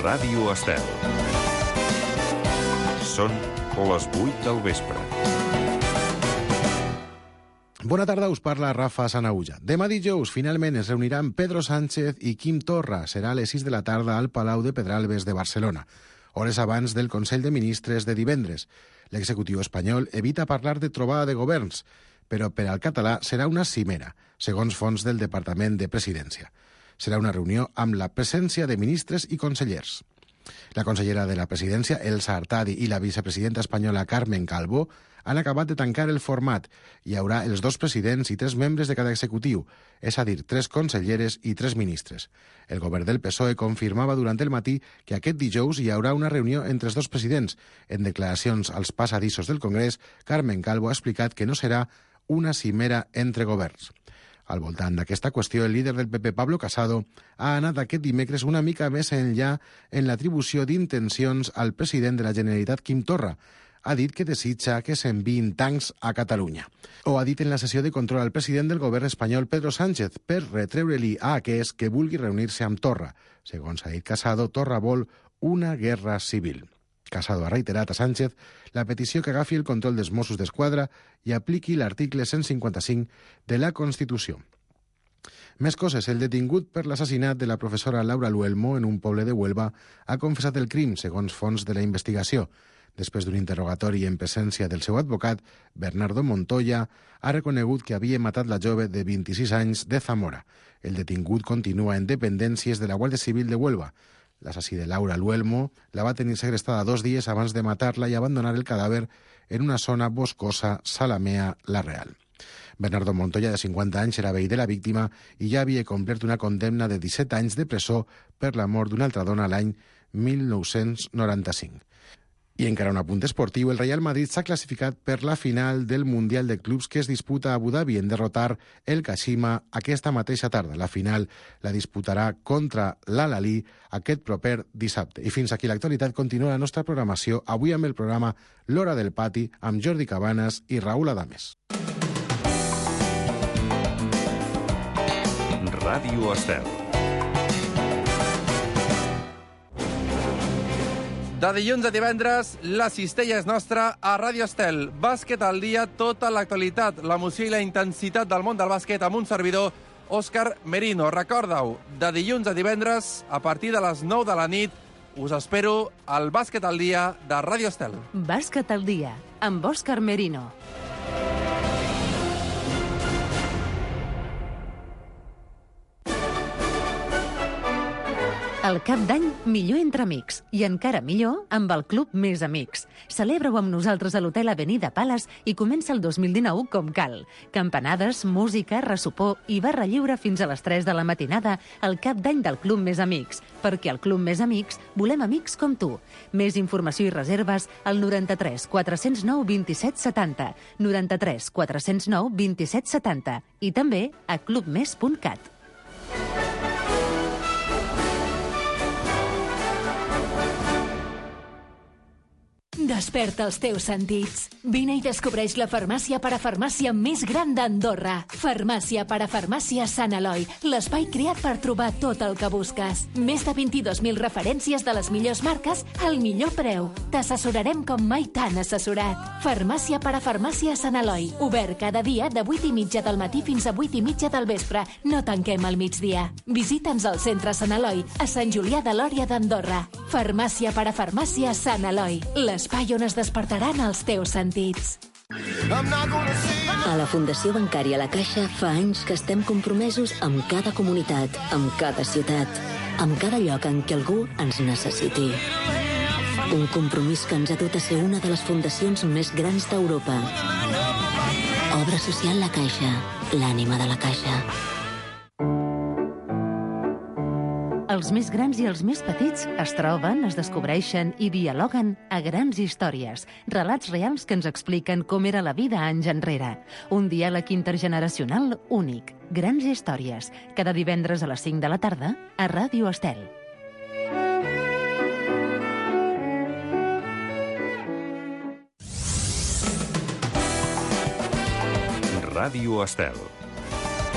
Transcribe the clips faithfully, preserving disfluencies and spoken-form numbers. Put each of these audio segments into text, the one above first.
Ràdio Estel. Són les vuit del vespre. Bona tarda, us parla Rafa Sanauja. Demà dijous, finalment, es reuniran Pedro Sánchez i Quim Torra. Serà a les sis de la tarda al Palau de Pedralbes de Barcelona, hores abans del Consell de Ministres de divendres. L'executiu espanyol evita parlar de trobada de governs, però per al català serà una cimera, segons fonts del Departament de Presidència. Serà una reunió amb la presència de ministres i consellers. La consellera de la Presidència, Elsa Artadi, i la vicepresidenta espanyola, Carmen Calvo, han acabat de tancar el format. Hi haurà els dos presidents i tres membres de cada executiu, és a dir, tres conselleres i tres ministres. El govern del P S O E confirmava durant el matí que aquest dijous hi haurà una reunió entre els dos presidents. En declaracions als passadissos del Congrés, Carmen Calvo ha explicat que no serà una cimera entre governs. Al voltant d'aquesta qüestió, el líder del P P, Pablo Casado, ha anat aquest dimecres una mica més enllà en l'atribució d'intencions al president de la Generalitat, Quim Torra. Ha dit que desitja que s'enviïn tancs a Catalunya. O ha dit en la sessió de control al president del govern espanyol, Pedro Sánchez, per retreure-li a aquest que vulgui reunir-se amb Torra. Segons ha dit Casado, Torra vol una guerra civil. Casado ha reiterat a Sánchez la petició que agafi el control dels Mossos d'Esquadra i apliqui l'article cent cinquanta-cinc de la Constitució. Més coses. El detingut per l'assassinat de la professora Laura Luelmo en un poble de Huelva ha confessat el crim, segons fonts de la investigació. Després d'un interrogatori en presència del seu advocat, Bernardo Montoya, ha reconegut que havia matat la jove de vint-i-sis anys de Zamora. El detingut continua en dependències de la Guàrdia Civil de Huelva. L'assassí de Laura Luelmo la va tenir segrestada dos dies abans de matar-la i abandonar el cadàver en una zona boscosa, Salamea, la Real. Bernardo Montoya, de cinquanta anys, era veí de la víctima i ja havia complert una condemna de disset anys de presó per la mort d'una altra dona l'any mil nou-cents noranta-cinc. I encara un apunt esportiu, el Real Madrid s'ha classificat per la final del Mundial de Clubs que es disputa a Abu Dhabi en derrotar el Kashima aquesta mateixa tarda. La final la disputarà contra l'Al-Ahly aquest proper dissabte. I fins aquí l'actualitat. Continua la nostra programació, avui amb el programa L'Hora del Pati, amb Jordi Cabanes i Raül Adames. Ràdio Estel. De dilluns a divendres, la cistella és nostra a Ràdio Estel. Bàsquet al dia, tota l'actualitat, l'emoció i la intensitat del món del bàsquet amb un servidor, Òscar Merino. Recorda-ho, de dilluns a divendres, a partir de les nou de la nit, us espero al Bàsquet al dia de Ràdio Estel. Bàsquet al dia, amb Òscar Merino. El cap d'any, millor entre amics. I encara millor amb el Club Més Amics. Celebra-ho amb nosaltres a l'Hotel Avenida Palace i comença el dos mil dinou com cal. Campanades, música, ressopor i barra lliure fins a les tres de la matinada al cap d'any del Club Més Amics. Perquè al Club Més Amics volem amics com tu. Més informació i reserves al noranta-tres quatre-cents nou vint-i-set setanta, noranta-tres quatre-cents nou vint-i-set setanta i també a club més punt cat. Desperta els teus sentits. Vine i descobreix la farmàcia parafarmàcia més gran d'Andorra. Farmàcia parafarmàcia Sant Eloi, l'espai creat per trobar tot el que busques. Més de vint-i-dos mil referències de les millors marques al millor preu. T'assessorarem com mai t'han assessorat. Farmàcia parafarmàcia Sant Eloi, obert cada dia de vuit i mitja del matí fins a vuit i mitja del vespre. No tanquem al migdia. Visita'ns al centre Sant Eloi, a Sant Julià de Lòria d'Andorra. Farmàcia parafarmàcia Sant Eloi, l'espai on es despertaran els teus sentits. A la Fundació Bancària La Caixa fa anys que estem compromesos amb cada comunitat, amb cada ciutat, amb cada lloc en què algú ens necessiti. Un compromís que ens ha dut a ser una de les fundacions més grans d'Europa. Obra social La Caixa, l'ànima de la Caixa. Els més grans i els més petits es troben, es descobreixen i dialoguen a grans històries, relats reals que ens expliquen com era la vida anys enrere. Un diàleg intergeneracional únic. Grans històries. Cada divendres a les cinc de la tarda a Ràdio Estel. Ràdio Estel.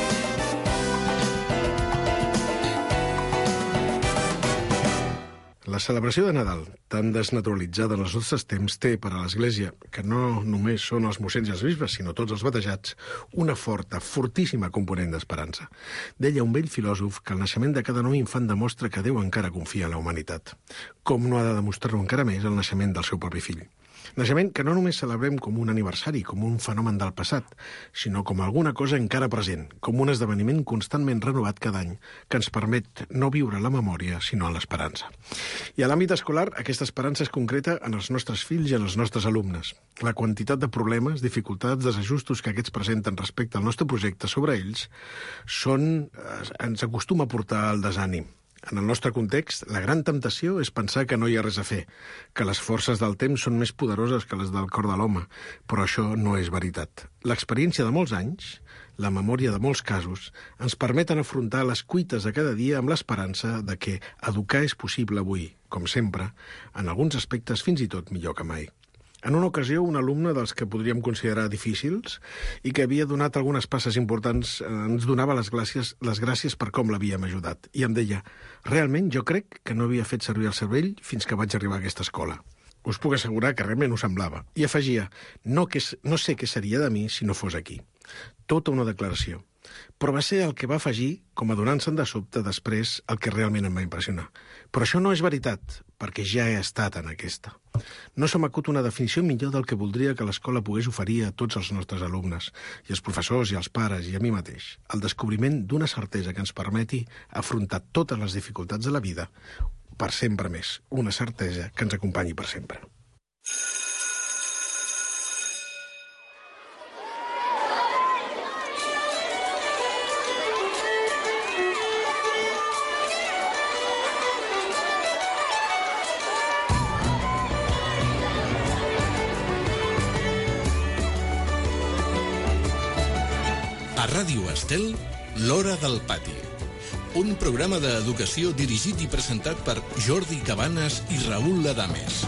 La La celebració de Nadal, tan desnaturalitzada en els nostres temps, té per a l'Església, que no només són els mossens i els bisbes, sinó tots els batejats, una forta, fortíssima component d'esperança. Deia un vell filòsof que el naixement de cada nou infant demostra que Déu encara confia en la humanitat. Com no ha de demostrar-ho encara més el naixement del seu propi fill? Naixement que no només celebrem com un aniversari, com un fenomen del passat, sinó com alguna cosa encara present, com un esdeveniment constantment renovat cada any, que ens permet no viure la memòria, sinó en l'esperança. I a l'àmbit escolar, aquesta esperança es concreta en els nostres fills i en els nostres alumnes. La quantitat de problemes, dificultats, desajustos que aquests presenten respecte al nostre projecte sobre ells són, ens acostuma a portar al desànim. En el nostre context, la gran temptació és pensar que no hi ha res a fer, que les forces del temps són més poderoses que les del cor de l'home, però això no és veritat. L'experiència de molts anys, la memòria de molts casos, ens permeten afrontar les cuites de cada dia amb l'esperança de que educar és possible avui, com sempre, en alguns aspectes fins i tot millor que mai. En una ocasió, un alumne dels que podríem considerar difícils i que havia donat algunes passes importants ens donava les gràcies, les gràcies per com l'havíem ajudat. I em deia, realment jo crec que no havia fet servir el cervell fins que vaig arribar a aquesta escola. Us puc assegurar que realment ho semblava. I afegia, no, que, no sé què seria de mi si no fos aquí. Tota una declaració. Però va ser el que va afegir, com adonant-se'n de sobte després, el que realment em va impressionar. Però això no és veritat, perquè ja he estat en aquesta. No se m'acut una definició millor del que voldria que l'escola pogués oferir a tots els nostres alumnes, i als professors, i als pares, i a mi mateix. El descobriment d'una certesa que ens permeti afrontar totes les dificultats de la vida per sempre més. Una certesa que ens acompanyi per sempre. A Ràdio Estel, l'Hora del Pati. Un programa d'educació dirigit i presentat per Jordi Cabanes i Raül Ladames.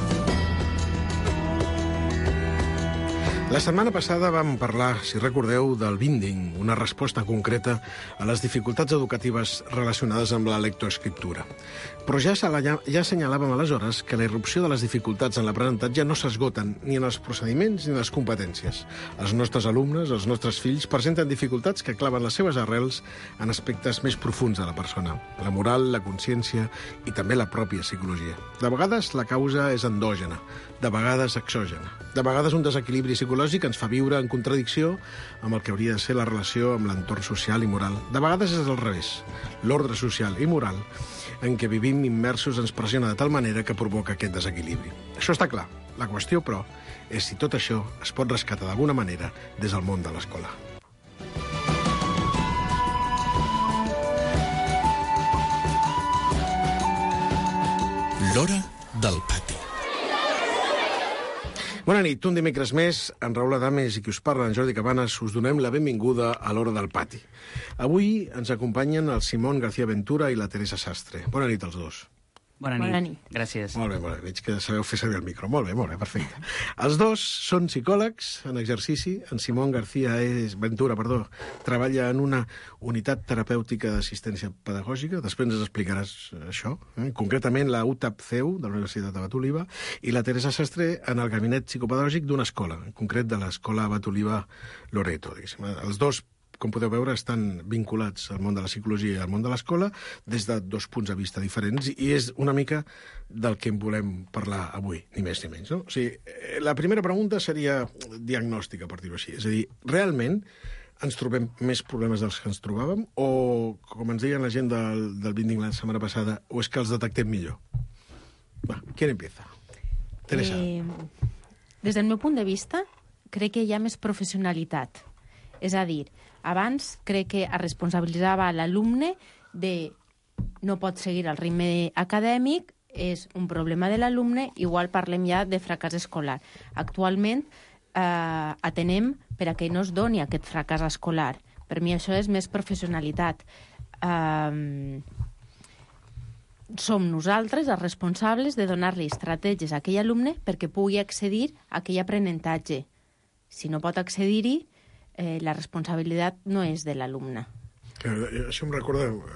La setmana passada vam parlar, si recordeu, del binding, una resposta concreta a les dificultats educatives relacionades amb la lectoescriptura. Però ja, ja assenyalàvem aleshores que la irrupció de les dificultats en l'aprenentatge no s'esgoten ni en els procediments ni en les competències. Els nostres alumnes, els nostres fills, presenten dificultats que claven les seves arrels en aspectes més profuns de la persona. La moral, la consciència i també la pròpia psicologia. De vegades la causa és endògena, de vegades exògena. De vegades un desequilibri psicològic ens fa viure en contradicció amb el que hauria de ser la relació amb l'entorn social i moral. De vegades és al revés. L'ordre social i moral en què vivim immersos ens pressiona de tal manera que provoca aquest desequilibri. Això està clar. La qüestió, però, és si tot això es pot rescatar d'alguna manera des del món de l'escola. L'Hora del Pati. Bona nit, un dimecres més, en Raül Ladames i qui us parla, en Jordi Cabanes, us donem la benvinguda a l'Hora del Pati. Avui ens acompanyen el Simón García Ventura i la Teresa Sastre. Bona nit als dos. Bona nit. Bona nit. Gràcies. Molt bé, molt bé. Veig que sabeu fer servir el micro. Molt bé, molt bé, perfecte. Els dos són psicòlegs en exercici. En Simón García és, Ventura, perdó, treballa en una unitat terapèutica d'assistència pedagògica. Després ens explicaràs això. Eh? Concretament la U T A P C E U, de la Universitat Abat Oliva, i la Teresa Sastre en el gabinet psicopedagògic d'una escola, en concret de l'escola Abat Oliva Loreto. Diguéssim. Els dos, com podeu veure, estan vinculats al món de la psicologia i al món de l'escola des de dos punts de vista diferents i és una mica del que en volem parlar avui, ni més ni menys. No? O sigui, la primera pregunta seria diagnòstica, per dir-ho així. És a dir, realment ens trobem més problemes dels que ens trobàvem o, com ens deien la gent del, del binding la setmana passada, o és que els detectem millor? Va, qui empieza? Teresa. Eh, des del meu punt de vista, crec que hi ha més professionalitat. És a dir, abans crec que es responsabilitzava l'alumne de no pot seguir el ritme acadèmic, és un problema de l'alumne, igual parlem ja de fracàs escolar. Actualment eh, atenem per a que no es doni aquest fracàs escolar. Per mi això és més professionalitat. Eh, som nosaltres els responsables de donar-li estratègies a aquell alumne perquè pugui accedir a aquell aprenentatge. Si no pot accedir-hi, Eh, la responsabilitat no és de l'alumne. Eh, això em recorda, eh,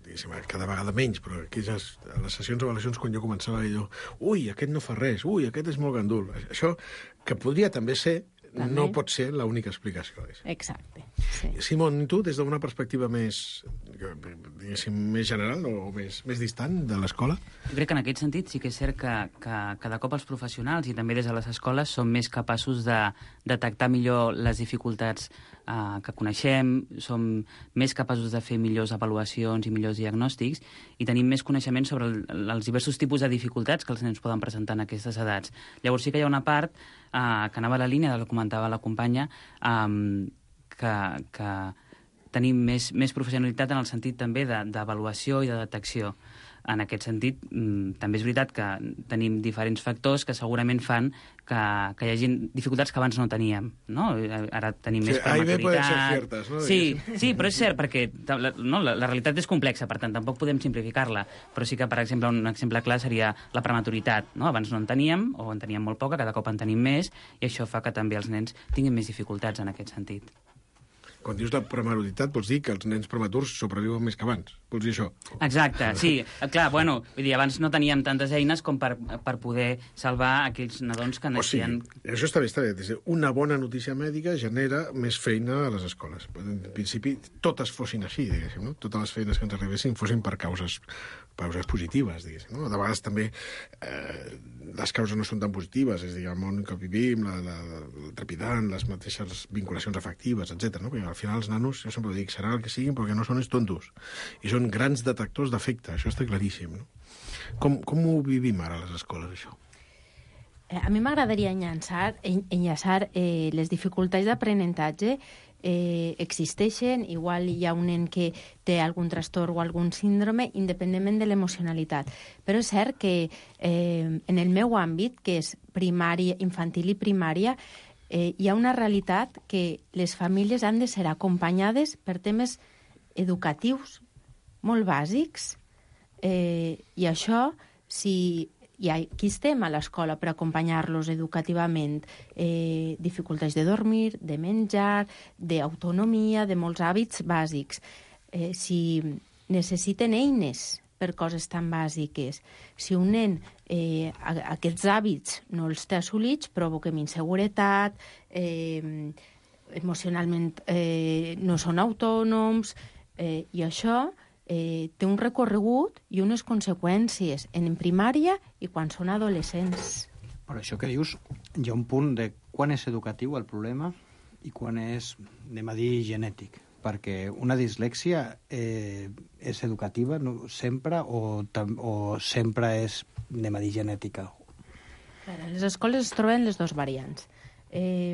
cada vegada menys, però aquelles, a les sessions d'avaluacions, quan jo començava, jo, ui, aquest no fa res, ui, aquest és molt gandul. Això, que podria també ser, també. No pot ser l'única explicació. Exacte. Sí. Simon, tu, des d'una perspectiva més, diguéssim, més general o més, més distant de l'escola? Jo crec que en aquest sentit sí que és cert que, que cada cop els professionals i també des de les escoles som més capaços de detectar millor les dificultats eh, que coneixem, som més capaços de fer millors avaluacions i millors diagnòstics i tenim més coneixement sobre el, els diversos tipus de dificultats que els nens poden presentar en aquestes edats. Llavors sí que hi ha una part eh, que anava a la línia del que comentava la companya, eh, que, que tenim més, més professionalitat en el sentit també d'avaluació i de detecció. En aquest sentit, també és veritat que tenim diferents factors que segurament fan que, que hi hagi dificultats que abans no teníem, no? Ara tenim sí, més prematuritat... Ciertes, no? Sí, sí, però és cert, perquè la, no, la, la realitat és complexa, per tant, tampoc podem simplificar-la, però sí que, per exemple, un exemple clar seria la prematuritat, no? Abans no en teníem, o en teníem molt poca, cada cop en tenim més, i això fa que també els nens tinguin més dificultats en aquest sentit. Quan dius la prematuritat, vols dir que els nens prematurs sobreviuen més que abans? Vols dir això? Exacte, sí. Clar, bueno, vull dir, abans no teníem tantes eines com per, per poder salvar aquells nadons que naixien... O sigui, això està bé, està bé. Una bona notícia mèdica genera més feina a les escoles. En principi, totes fossin així, diguéssim, no? Totes les feines que ens arribessin fossin per causes, causes positives, diguéssim, no? De vegades també eh, les causes no són tan positives, és a dir, el món que vivim, la, la, el trepidant, les mateixes vinculacions afectives, etcètera. No? Perquè al final els nanos, jo sempre dic, seran el que siguin, però que no són els tontos. I són grans detectors d'afecte, això està claríssim. No? Com, com ho vivim ara a les escoles, això? A mi m'agradaria enllaçar, enllaçar eh, les dificultats d'aprenentatge eh, existeixen, igual hi ha un nen que té algun trastorn o algun síndrome, independentment de l'emocionalitat. Però és cert que eh, en el meu àmbit, que és primària, infantil i primària, eh, hi ha una realitat que les famílies han de ser acompanyades per temes educatius molt bàsics, eh, i això, si... i aquí estem a l'escola per acompanyar-los educativament, eh, dificultats de dormir, de menjar, d'autonomia, de molts hàbits bàsics. Eh, si necessiten eines per coses tan bàsiques, si un nen eh, aquests hàbits no els té assolits, provoquem inseguretat, eh, emocionalment eh, no són autònoms, eh, i això... Eh, té un recorregut i unes conseqüències en primària i quan són adolescents. Per això que dius, hi ha un punt de quan és educatiu el problema i quan és, anem a dir, genètic. Perquè una dislèxia eh, és educativa no, sempre o, o sempre és, anem a dir, genètica? A les escoles es troben les dues variants. Eh,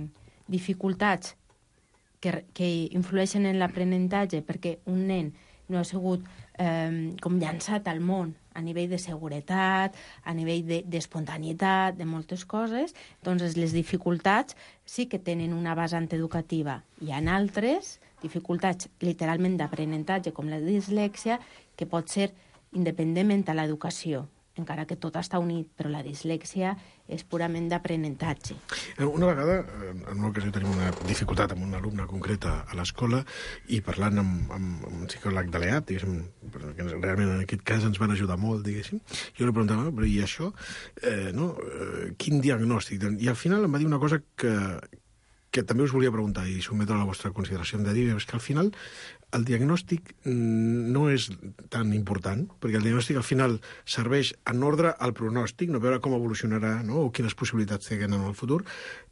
dificultats que, que influeixen en l'aprenentatge perquè un nen no ha sigut eh, com llançat al món a nivell de seguretat, a nivell d'espontanietat, de, de moltes coses, doncs les dificultats sí que tenen una vessant educativa. Hi ha altres dificultats literalment d'aprenentatge, com la dislèxia, que pot ser independentment a l'educació, encara que tot està unit, però la dislèxia és purament d'aprenentatge. Una vegada, en una ocasió, tenim una dificultat amb una alumna concreta a l'escola i parlant amb, amb, amb un psicòleg de l'E A P, diguéssim, que realment en aquest cas ens van ajudar molt, diguéssim, jo li preguntava, però i això, eh, no? Eh, quin diagnòstic? I al final em va dir una cosa que, que també us volia preguntar i sotmetre a la vostra consideració. Em va dir, és que al final el diagnòstic no és tan important, perquè el diagnòstic al final serveix en ordre al pronòstic, no veure com evolucionarà, no? O quines possibilitats té en el futur,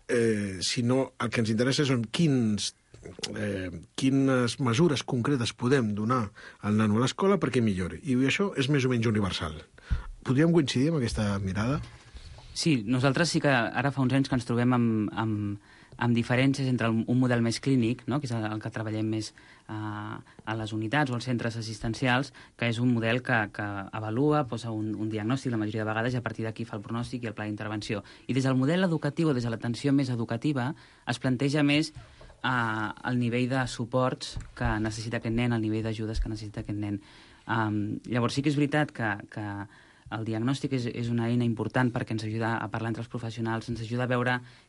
eh, sinó el que ens interessa són quins, eh, quines mesures concretes podem donar al nano a l'escola perquè millori. I això és més o menys universal. Podríem coincidir amb aquesta mirada? Sí, nosaltres sí que ara fa uns anys que ens trobem amb, amb, amb diferències entre un model més clínic, no? Que és el que treballem més a, a les unitats o als centres assistencials, que és un model que, que avalua, posa un, un diagnòstic la majoria de vegades i a partir d'aquí fa el pronòstic i el pla d'intervenció. I des del model educatiu, des de l'atenció més educativa, es planteja més eh, el nivell de suports que necessita aquest nen, el nivell d'ajudes que necessita aquest nen. Um, llavors sí que és veritat que, que el diagnòstic és, és una eina important perquè ens ajuda a parlar entre els professionals, ens ajuda a veure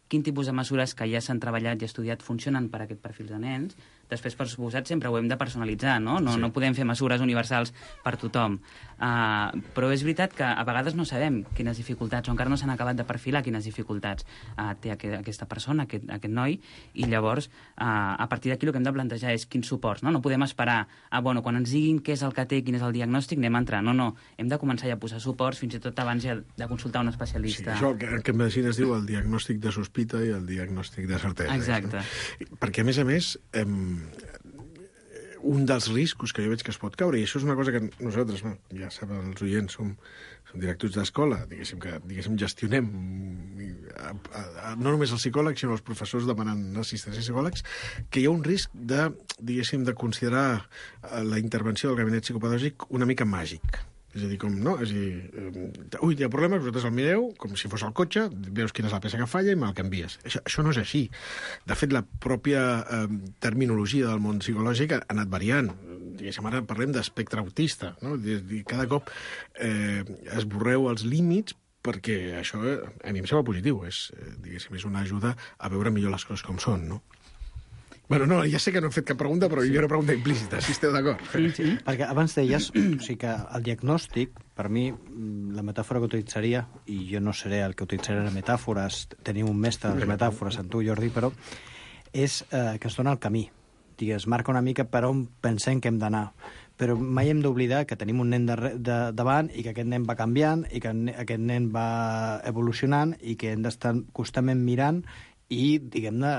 quin tipus de mesures que ja s'han treballat i estudiat funcionen per a aquest perfil de nens. Després, per suposat, sempre ho hem de personalitzar, no? No, sí. no podem fer mesures universals per tothom. Uh, però és veritat que a vegades no sabem quines dificultats, o encara no s'han acabat de perfilar quines dificultats uh, té aqu aquesta persona, aquest, aquest noi, i llavors, uh, a partir d'aquí el que hem de plantejar és quins suports, no? No podem esperar, ah, bueno, quan ens diguin què és el que té, quin és el diagnòstic, anem a entrar. No, no, hem de començar ja a posar suports, fins i tot abans ja de consultar un especialista. Sí, això que, que en medicina es diu el diagnòstic de sospita i el diagnòstic de certesa. Exacte. No? Perquè, a més a més, em... un dels riscos que jo veig que es pot caure, i això és una cosa que nosaltres, no, ja saben els oients, som, som directors d'escola, diguéssim que diguéssim, gestionem a, a, a, no només els psicòlegs, sinó els professors demanant assistència a psicòlegs, que hi ha un risc de, diguéssim, de considerar la intervenció del gabinet psicopedagògic una mica màgic. És a dir, com, no? És a dir, eh, ui, hi ha problemes, vosaltres el mireu, com si fos el cotxe, veus quina és la peça que falla i me'l canvies. Això, això no és així. De fet, la pròpia eh, terminologia del món psicològic ha anat variant. Diguéssim, ara parlem d'espectre autista, no? I cada cop eh, esborreu els límits perquè això eh, a mi em sembla positiu. És, eh, diguéssim, és una ajuda a veure millor les coses com són, no? Bueno, no, ja sé que no he fet cap pregunta, però hi ha una pregunta implícita, si esteu d'acord. Sí, sí. Perquè abans deies, o sigui que el diagnòstic, per mi, la metàfora que utilitzaria, i jo no seré el que utilitzaré les metàfores, tenim un mestre de les metàfores, en tu, Jordi, però és eh, que es dona el camí. Digues, marca una mica per on pensem que hem d'anar. Però mai hem d'oblidar que tenim un nen de, de, davant i que aquest nen va canviant i que aquest nen va evolucionant i que hem d'estar constantment mirant i, diguem-ne,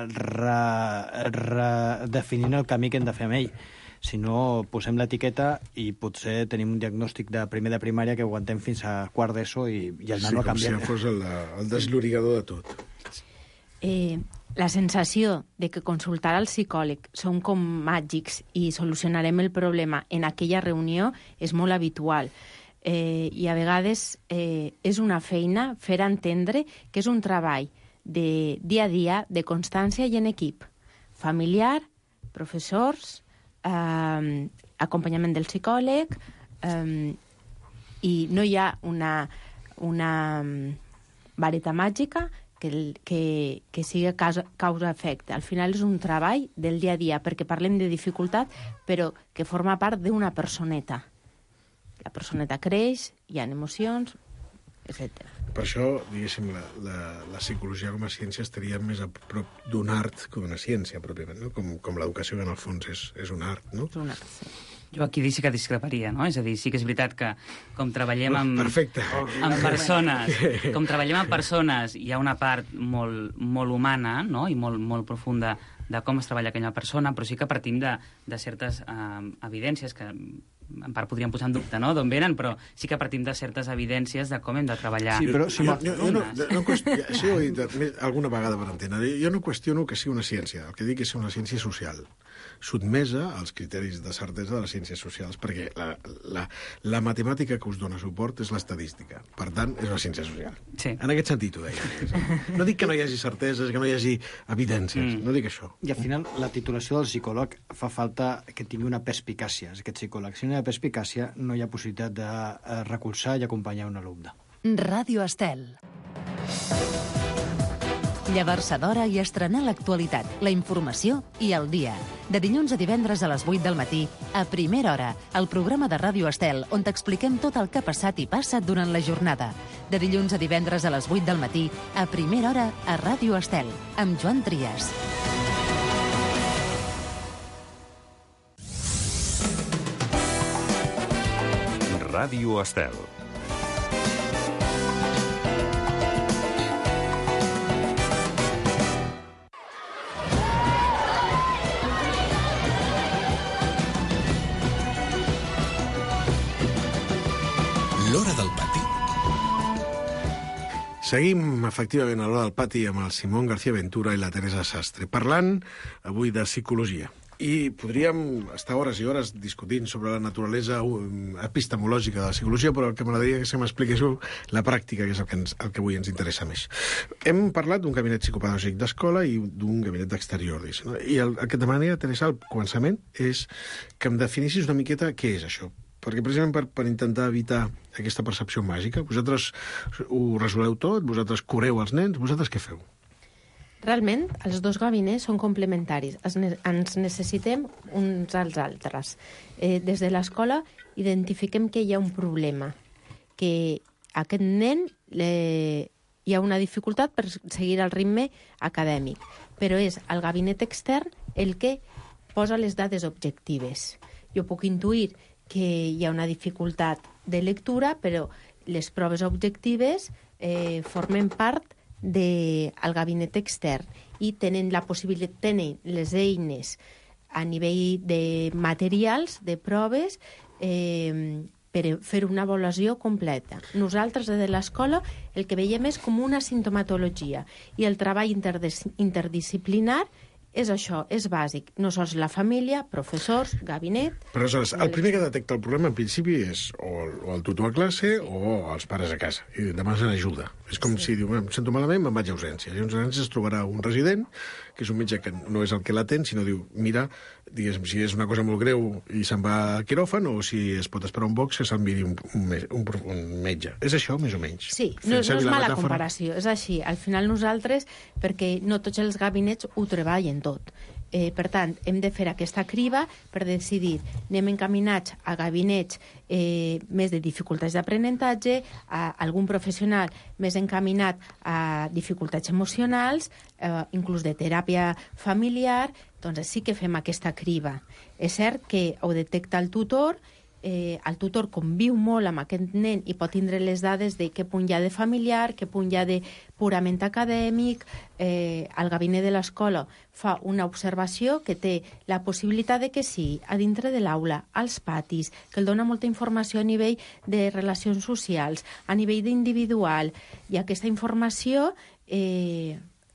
redefinint el camí que hem de fer amb ell. Si no, posem l'etiqueta i potser tenim un diagnòstic de primer de primària que aguantem fins a quart d'ESO i, i el nano ha canviat. Sí, com si fos el, el deslorigador de tot. Eh, la sensació de que consultar al psicòleg són com màgics i solucionarem el problema en aquella reunió és molt habitual. Eh, I a vegades eh, és una feina fer entendre que és un treball de dia a dia, de constància i en equip. Familiar, professors, eh, acompanyament del psicòleg, eh, i no hi ha una, una vareta màgica que, que, que sigui causa-efecte. Al final és un treball del dia a dia, perquè parlem de dificultat, però que forma part d'una personeta. La personeta creix, hi ha emocions, etcètera. Per això, diguéssim, la, la, la psicologia com a ciència estaria més a prop d'un art que d'una ciència, pròpiament, no? Com, com l'educació, que en el fons és, és un art, no? És un art, sí. Jo aquí sí que discreparia, no? És a dir, sí que és veritat que com treballem amb, Perfecte. amb persones, com treballem amb persones, hi ha una part molt, molt humana, no? I molt, molt profunda de com es treballa aquella persona, però sí que partim de, de certes eh, evidències que en part podríem posar en dubte, no?, d'on venen, però sí que partim de certes evidències de com hem de treballar. Sí, però si jo, jo, jo no, no qüestiono, sí, ho he dit alguna vegada per entendre, jo no qüestiono que sigui una ciència, el que dic és una ciència social, sotmesa als criteris de certesa de les ciències socials, perquè la, la, la matemàtica que us dona suport és l'estadística, per tant, és una ciència social. Sí. En aquest sentit ho deia. No dic que no hi hagi certeses, que no hi hagi evidències, mm. no dic això. I al final, la titulació del psicòleg fa falta que tingui una perspicàcia, aquest psicòleg. Si no hi ha perspicàcia, no hi ha possibilitat de recolzar i acompanyar un alumne. Ràdio Estel. Llevar-se d'hora i estrenar l'actualitat, la informació i el dia. De dilluns a divendres a les vuit del matí, a Primera Hora, el programa de Ràdio Estel, on t'expliquem tot el que ha passat i passa durant la jornada. De dilluns a divendres a les vuit del matí, a Primera Hora, a Ràdio Estel, amb Joan Trias. Ràdio Estel. L'Hora del Pati. Seguim, efectivament, a l'Hora del Pati amb el Simón García Ventura i la Teresa Sastre, parlant avui de psicologia. I podríem estar hores i hores discutint sobre la naturalesa epistemològica de la psicologia, però el que m'agradaria que se m'expliquéssiu la pràctica, que és el que, ens, el que avui ens interessa més. Hem parlat d'un gabinet psicopedagògic d'escola i d'un gabinet d'exterior, no? I el, el que et demanaria, Teresa, al començament, és que em definissis una miqueta què és això. Perquè precisament per, per intentar evitar aquesta percepció màgica, vosaltres ho resoleu tot, vosaltres cureu els nens, vosaltres què feu? realment els dos gabinets són complementaris, es ne ens necessitem uns als altres. Eh, des de l'escola identifiquem que hi ha un problema, que aquest nen le... hi ha una dificultat per seguir el ritme acadèmic, però és el gabinet extern el que posa les dades objectives. Jo puc intuir que hi ha una dificultat de lectura, però les proves objectives eh, formen part del gabinet extern i tenen la possibilitat, tenen les eines a nivell de materials, de proves, eh, per fer una avaluació completa. Nosaltres, des de l'escola, el que veiem és com una sintomatologia i el treball interdis interdisciplinar és això, és bàsic. No sols la família, professors, gabinet... Però aleshores, el primer que detecta el problema, en principi, és o el, o el tutor a classe o els pares a casa. I demanen ajuda. És com sí. si diu, em sento malament, me'n vaig a urgències. I a urgències es trobarà un resident, que és un metge que no és el que l'atén, sinó diu, mira, diguéssim, si és una cosa molt greu i se'n va a quiròfan, o si es pot esperar un box, que s'envidi un, un, un, un metge. És això, més o menys? Sí, no, no és mala metàfora. Comparació, és així. Al final nosaltres, perquè no tots els gabinets ho treballen tot. Eh, per tant, hem de fer aquesta criba per decidir, anem encaminats a gabinets eh, més de dificultats d'aprenentatge, a algun professional més encaminat a dificultats emocionals, eh, inclús de teràpia familiar, doncs sí que fem aquesta criba. És cert que ho detecta el tutor, eh, el tutor conviu molt amb aquest nen i pot tindre les dades de què punt hi ha de familiar, què punt hi ha de purament acadèmic. Eh, el gabinet de l'escola fa una observació que té la possibilitat de que sí, a dintre de l'aula, als patis, que el dona molta informació a nivell de relacions socials, a nivell d'individual, i aquesta informació eh,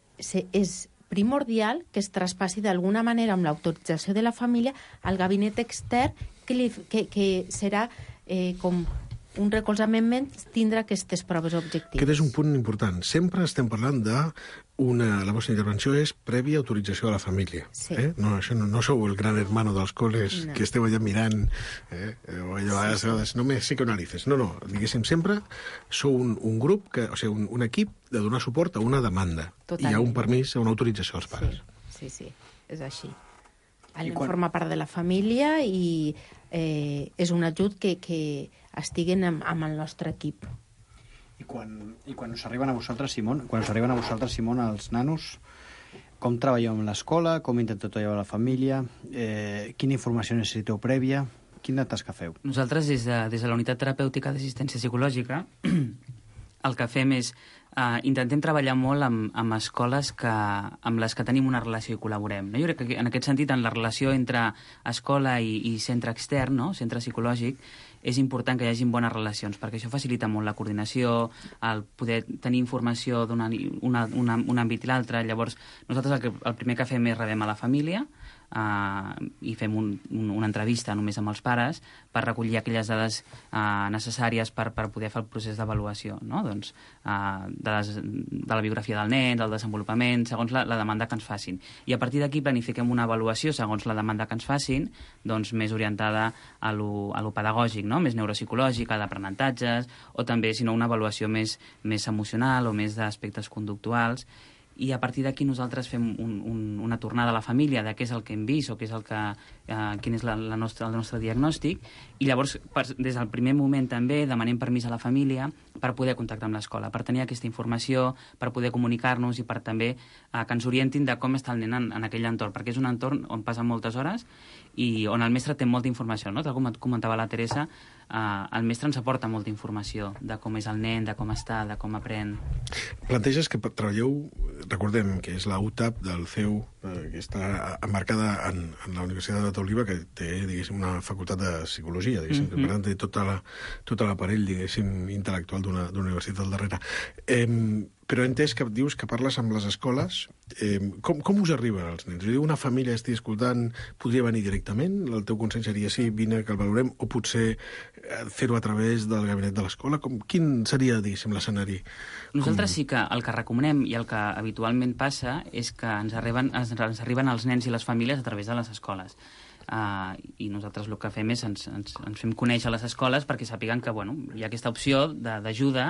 és primordial que es traspassi d'alguna manera amb l'autorització de la família al gabinet extern, que, li, que, que serà eh, com un recolzament tindre aquestes proves objectives. Aquest és un punt important. Sempre estem parlant de una... La vostra intervenció és prèvia autorització de la família. Sí. Eh? No, això no, no sou el gran hermano dels col·les no. que esteu allà mirant, eh? o allò, a vegades, no me psicoanalices. No, no, diguéssim, sempre sou un, un grup, que, o sigui, un, un equip de donar suport a una demanda. Totalment. I hi ha un permís, una autorització als pares. Sí, sí, sí, és així. El quan... forma part de la família i eh, és un ajut que, que estiguen amb, amb el nostre equip. I quan, i quan us arriben a vosaltres, Simon, quan us arriben a vosaltres, Simon, els nanos, com treballeu amb l'escola, com intenteu treballar la família, eh, quina informació necessiteu prèvia, quina tasca feu? Nosaltres, des de, des de la unitat terapèutica d'assistència psicològica, el que fem és uh, intentem treballar molt amb, amb escoles que, amb les que tenim una relació i col·laborem. No? Jo crec que en aquest sentit, en la relació entre escola i, i centre extern, no? centre psicològic, és important que hi hagi bones relacions, perquè això facilita molt la coordinació, el poder tenir informació d'un àmbit i l'altre. Llavors, nosaltres el, que, el primer que fem és rebem a la família, Uh, i fem un, un, una entrevista només amb els pares per recollir aquelles dades uh, necessàries per, per poder fer el procés d'avaluació, no? doncs, uh, de, les, de la biografia del nen, del desenvolupament, segons la, la demanda que ens facin. I a partir d'aquí planifiquem una avaluació segons la demanda que ens facin, doncs, més orientada a lo, a lo pedagògic, no? més neuropsicològica, d'aprenentatges, o també, si no, una avaluació més, més emocional o més d'aspectes conductuals. I a partir d'aquí nosaltres fem un, un, una tornada a la família de què és el que hem vist o què és el que, eh, quin és la, la nostra, el nostre diagnòstic, i llavors per, des del primer moment també demanem permís a la família per poder contactar amb l'escola, per tenir aquesta informació, per poder comunicar-nos i per també eh, que ens orientin de com està el nen en, en aquell entorn, perquè és un entorn on passen moltes hores i on el mestre té molta informació, no? Tal com comentava la Teresa, eh, el mestre ens aporta molta informació de com és el nen, de com està, de com aprèn. Planteges que treballeu, recordem que és la U T A P del C E U, eh, que està emmarcada en, en la Universitat de Oliva, que té, diguéssim, una facultat de psicologia, diguéssim, mm-hmm. que per tant té tota la, tota l'aparell, diguéssim, intel·lectual d'una universitat al darrere. Eh, però he entès que dius que parles amb les escoles. Eh, com, com us arriben els nens? Diu, una família estigui escoltant, podria venir directament? El teu consell seria sí, vine, que el valorem, o potser fer-ho a través del gabinet de l'escola? Com, quin seria, diguéssim, l'escenari? Nosaltres com... sí que el que recomanem i el que habitualment passa és que ens arriben, ens, ens arriben els nens i les famílies a través de les escoles. Uh, i nosaltres el que fem és ens, ens, ens fem conèixer a les escoles perquè sàpiguen que bueno, hi ha aquesta opció d'ajuda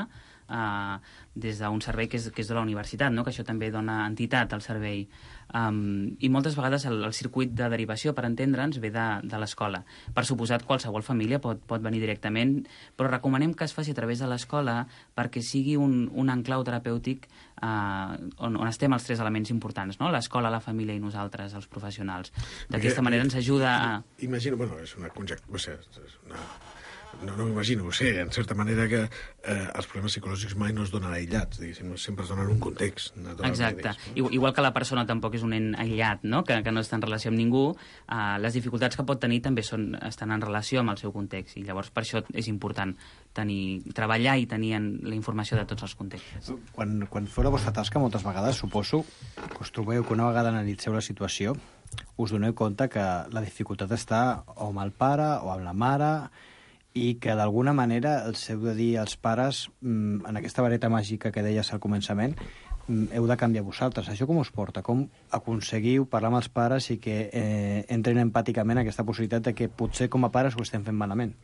uh, des d'un servei que és, que és de la universitat, no? Que això també dona entitat al servei. Um, I moltes vegades el, el circuit de derivació, per entendre'ns, ve de, de l'escola. Per suposat, qualsevol família pot, pot venir directament, però recomanem que es faci a través de l'escola perquè sigui un, un enclau terapèutic uh, on, on estem els tres elements importants, no? L'escola, la família i nosaltres, els professionals. D'aquesta manera ens ajuda a... Imagino, bueno, és una conjectura, o sigui, és una... No, no m'imagino, ho sé, en certa manera que eh, els problemes psicològics mai no es donen aïllats, diguéssim, sempre es donen un context. Exacte. Igual, igual que la persona tampoc és un ent aïllat, no? que, que no està en relació amb ningú, eh, les dificultats que pot tenir també són, estan en relació amb el seu context, i llavors per això és important tenir, treballar i tenir la informació de tots els contextos. Quan, quan feu la vostra tasca, moltes vegades, suposo que us trobeu que una vegada analitzeu la situació, us doneu compte que la dificultat està o amb el pare o amb la mare, i que d'alguna manera els heu de dir als pares, en aquesta vareta màgica que deies al començament, heu de canviar vosaltres. Això com us porta? Com aconseguiu parlar amb els pares i que eh, entren empàticament aquesta possibilitat de que potser com a pares ho estem fent malament?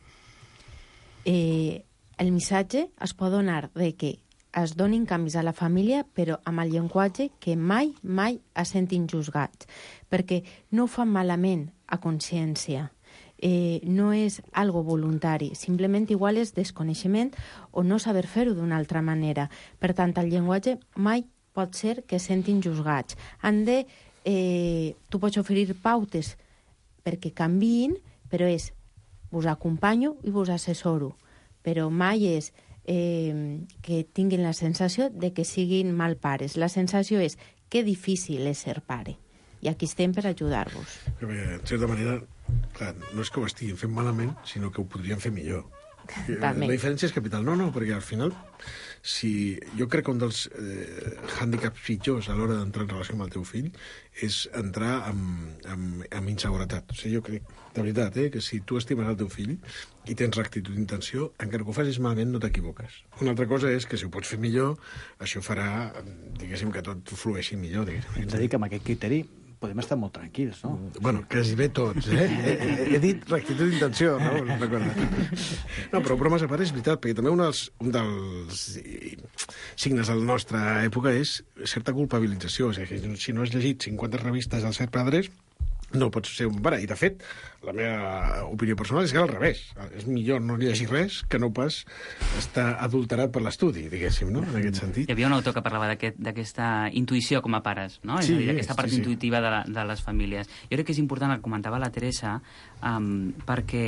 Eh, el missatge es pot donar de que es donin canvis a la família, però amb el llenguatge que mai, mai es sentin juzgats, perquè no ho fan malament a consciència. Eh, no és algo voluntari, simplement igual és desconeixement o no saber fer-ho d'una altra manera. Per tant, el llenguatge mai pot ser que es sentin juzgats. Han de... Eh, tu pots oferir pautes perquè canviïn, però és vos acompanyo i vos assessoro. Però mai és eh, que tinguin la sensació de que siguin mal pares. La sensació és que difícil és ser pare. I aquí estem per ajudar-vos. En certa manera, clar, no és que ho estiguin fent malament, sinó que ho podrien fer millor. També. La diferència és capital. No, no, perquè al final, si jo crec que un dels eh, hàndicaps pitjors a l'hora d'entrar en relació amb el teu fill és entrar amb, amb, amb inseguretat. O sigui, jo crec, de veritat, eh, que si tu estimes el teu fill i tens rectitud d'intenció, encara que ho facis malament no t'equivoques. Una altra cosa és que si ho pots fer millor, això farà, diguéssim, que tot flueixi millor. Diguéssim. Hem de dir que amb aquest criteri podem estar molt tranquils, no? Bueno, quasi bé tots, eh? he, he, he dit rectitud d'intenció, no? No, però bromes a part és veritat, perquè també un dels, un dels signes de la nostra època és certa culpabilització. O sigui, si no has llegit cinquanta revistes dels set padres, no pots ser un pare. I, de fet, la meva opinió personal és que al revés. És millor no llegir res que no pas estar adulterat per l'estudi, diguéssim, no? En aquest sentit. Hi havia un autor que parlava d'aquesta aquest, intuïció com a pares, no? Sí, és a dir, d'aquesta part sí, sí. intuïtiva de, la, de les famílies. Jo crec que és important, el comentava la Teresa, um, perquè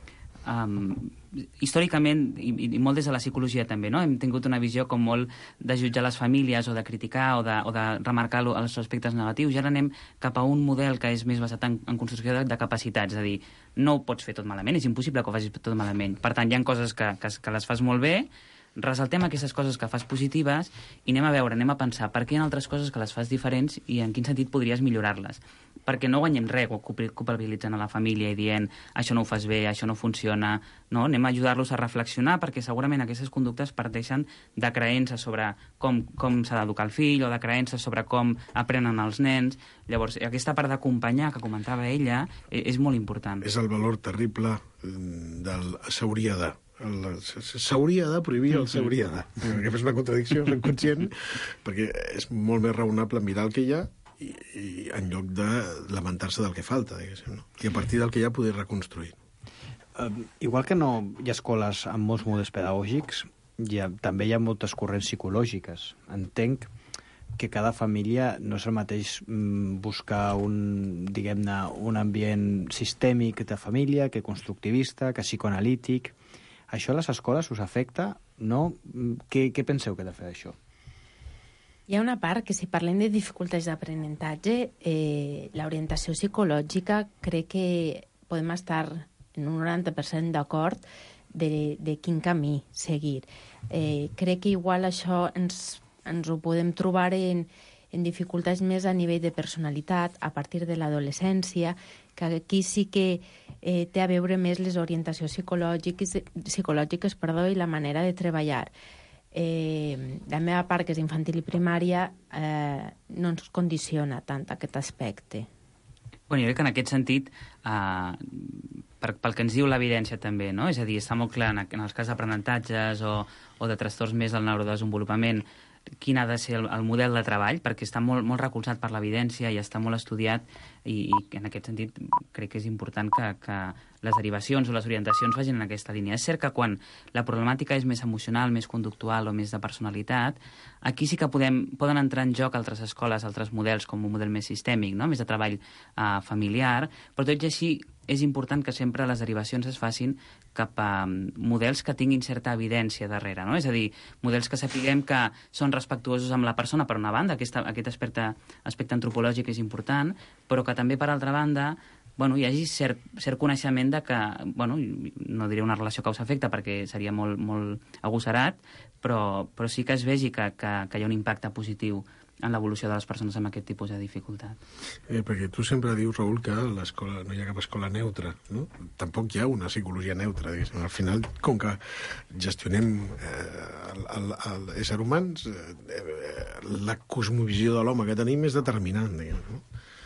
um, històricament, i, i molt des de la psicologia també, no? Hem tingut una visió com molt de jutjar les famílies o de criticar o de, o de remarcar els aspectes negatius, i ara anem cap a un model que és més basat en, en construcció de, de capacitats, és a dir, no ho pots fer tot malament, és impossible que ho facis tot malament. Per tant, hi ha coses que, que, que les fas molt bé, ressaltem aquestes coses que fas positives i anem a veure, anem a pensar per què hi ha altres coses que les fas diferents i en quin sentit podries millorar-les. Perquè no guanyem res culpabilitzant a la família i dient això no ho fas bé, això no funciona, no? Anem a ajudar-los a reflexionar perquè segurament aquestes conductes parteixen de creences sobre com, com s'ha d'educar el fill o de creences sobre com aprenen els nens. Llavors, aquesta part d'acompanyar que comentava ella és molt important. És el valor terrible del s'hauria de. S'hauria de prohibir el s'hauria de. Que és una contradicció, és inconscient, perquè és molt més raonable mirar el que hi ha i, i en lloc de lamentar-se del que falta, diguéssim, no? I a partir del que hi ha poder reconstruir. Uh, igual que no hi ha escoles amb molts models pedagògics, hi ha, també hi ha moltes corrents psicològiques. Entenc que cada família no és el mateix buscar un, diguem-ne, un ambient sistèmic de família, que constructivista, que psicoanalític. Això a les escoles us afecta, no? Què, què penseu que ha de fer això? Hi ha una part que, si parlem de dificultats d'aprenentatge, eh, l'orientació psicològica crec que podem estar en un noranta per cent d'acord de, de quin camí seguir. Eh, crec que igual això ens, ens ho podem trobar en, en dificultats més a nivell de personalitat a partir de l'adolescència, que aquí sí que eh, té a veure més les orientacions psicològiques, psicològiques perdó, i la manera de treballar. Eh, la meva part, que és infantil i primària, eh, no ens condiciona tant aquest aspecte. Bueno, jo crec que en aquest sentit, eh, per, pel que ens diu l'evidència també, no? És a dir, està molt clar en, en els casos d'aprenentatges o, o de trastorns més del neurodesenvolupament quin ha de ser el, el model de treball, perquè està molt, molt recolzat per l'evidència i està molt estudiat i, i en aquest sentit crec que és important que, que les derivacions o les orientacions vagin en aquesta línia. És cert que quan la problemàtica és més emocional, més conductual o més de personalitat, aquí sí que podem, poden entrar en joc altres escoles, altres models, com un model més sistèmic, no? Més de treball uh, familiar, però tot i així és important que sempre les derivacions es facin cap a models que tinguin certa evidència darrere, no? És a dir, models que sapiguem que són respectuosos amb la persona, per una banda, aquest, aquest aspecte, aspecte antropològic és important, però que també, per altra banda, bueno, hi hagi cert, cert coneixement de que, bueno, no diré una relació causa-efecte perquè seria molt, molt agosserat, però, però sí que es vegi que, que, que hi ha un impacte positiu en l'evolució de les persones amb aquest tipus de dificultat. Eh, perquè tu sempre dius, Raül, que l'escola no hi ha cap escola neutra, no? Tampoc hi ha una psicologia neutra, diguéssim. Al final, com que gestionem eh, l'ésser humans, eh, la cosmovisió de l'home que tenim és determinant, diguem, no?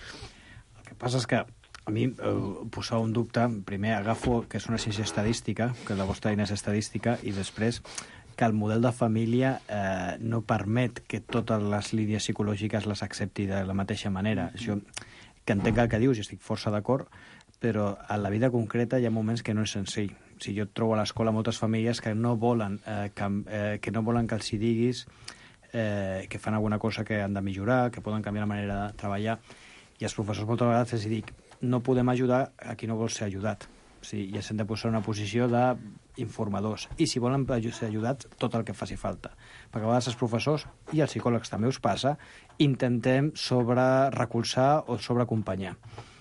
El que passa és que a mi eh, posar un dubte, primer agafo que és una ciència estadística, que la vostra eina és estadística, i després que el model de família eh, no permet que totes les línies psicològiques les accepti de la mateixa manera. Mm-hmm. Això, que entenc el que dius i estic força d'acord, però a la vida concreta hi ha moments que no és senzill. Si jo trobo a l'escola moltes famílies que no volen, eh, que, eh, que no volen que els hi diguis eh, que fan alguna cosa que han de millorar, que poden canviar la manera de treballar, i els professors moltes vegades els dic no podem ajudar a qui no vol ser ajudat. O sigui, ja s'han de posar en una posició d'informadors. I si volen ser ajudats, tot el que faci falta. Perquè a vegades els professors i els psicòlegs també us passa, intentem sobre recolzar o sobre acompanyar.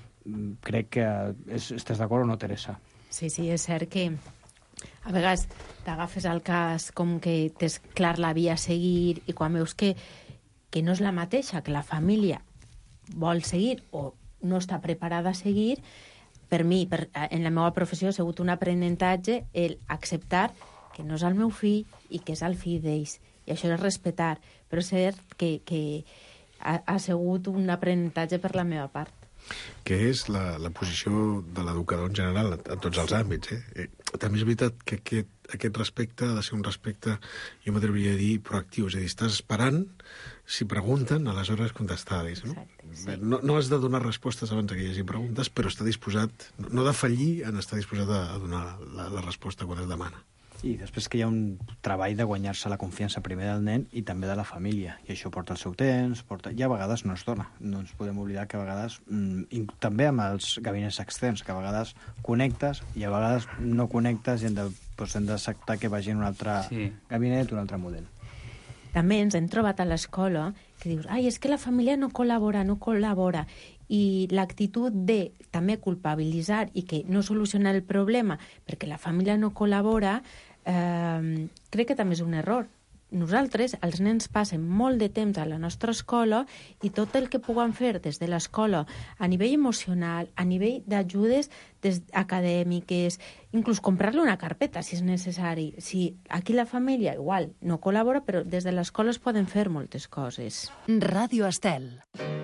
Crec que estàs d'acord o no, Teresa? Sí, sí, és cert que a vegades t'agafes el cas com que tens clar la via a seguir i quan veus que, que no és la mateixa, que la família vol seguir o no està preparada a seguir, per mi, per, en la meva professió, ha sigut un aprenentatge el acceptar que no és el meu fill i que és el fill d'ells. I això és respectar. Però és cert que, que ha, ha sigut un aprenentatge per la meva part. Que és la, la posició de l'educador en general, en tots els àmbits. Eh? Eh, també és veritat que aquest, aquest respecte ha de ser un respecte, jo m'atreviria a dir, proactiu. És a dir, estàs esperant, si pregunten, aleshores contestar. No? Exacte, sí. no, no has de donar respostes abans que hi hagi preguntes, però està disposat, no de fallir, en estar disposat a donar la, la resposta quan es demana. I després que hi ha un treball de guanyar-se la confiança primer del nen i també de la família. I això porta el seu temps, porta... i a vegades no es dona. No ens podem oblidar que a vegades, mm, també amb els gabinets externs, que a vegades connectes i a vegades no connectes i hem de, doncs hem d'acceptar que vagi en un altre sí. gabinet, un altre model. També ens hem trobat a l'escola que dius, ai, és que la família no col·labora, no col·labora. I l'actitud de també culpabilitzar i que no soluciona el problema perquè la família no col·labora, eh, crec que també és un error. Nosaltres, els nens passen molt de temps a la nostra escola i tot el que puguem fer des de l'escola a nivell emocional, a nivell d'ajudes acadèmiques, inclús comprar-li una carpeta si és necessari. Si aquí la família igual no col·labora, però des de l'escola es poden fer moltes coses. Ràdio Estel.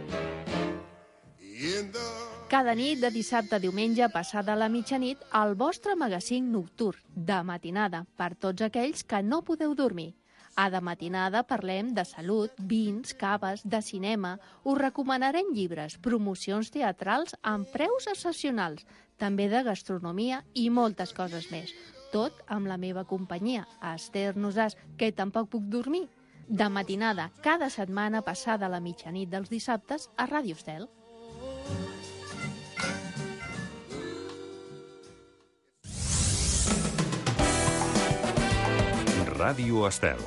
Cada nit de dissabte a diumenge passada la mitjanit, el vostre magazín nocturn, de matinada, per tots aquells que no podeu dormir. A de matinada parlem de salut, vins, caves, de cinema, us recomanarem llibres, promocions teatrals amb preus excepcionals, també de gastronomia i moltes coses més. Tot amb la meva companyia, Esther Nosàs, que tampoc puc dormir. De matinada, cada setmana passada la mitjanit dels dissabtes a Ràdio Estel. Ràdio Estel.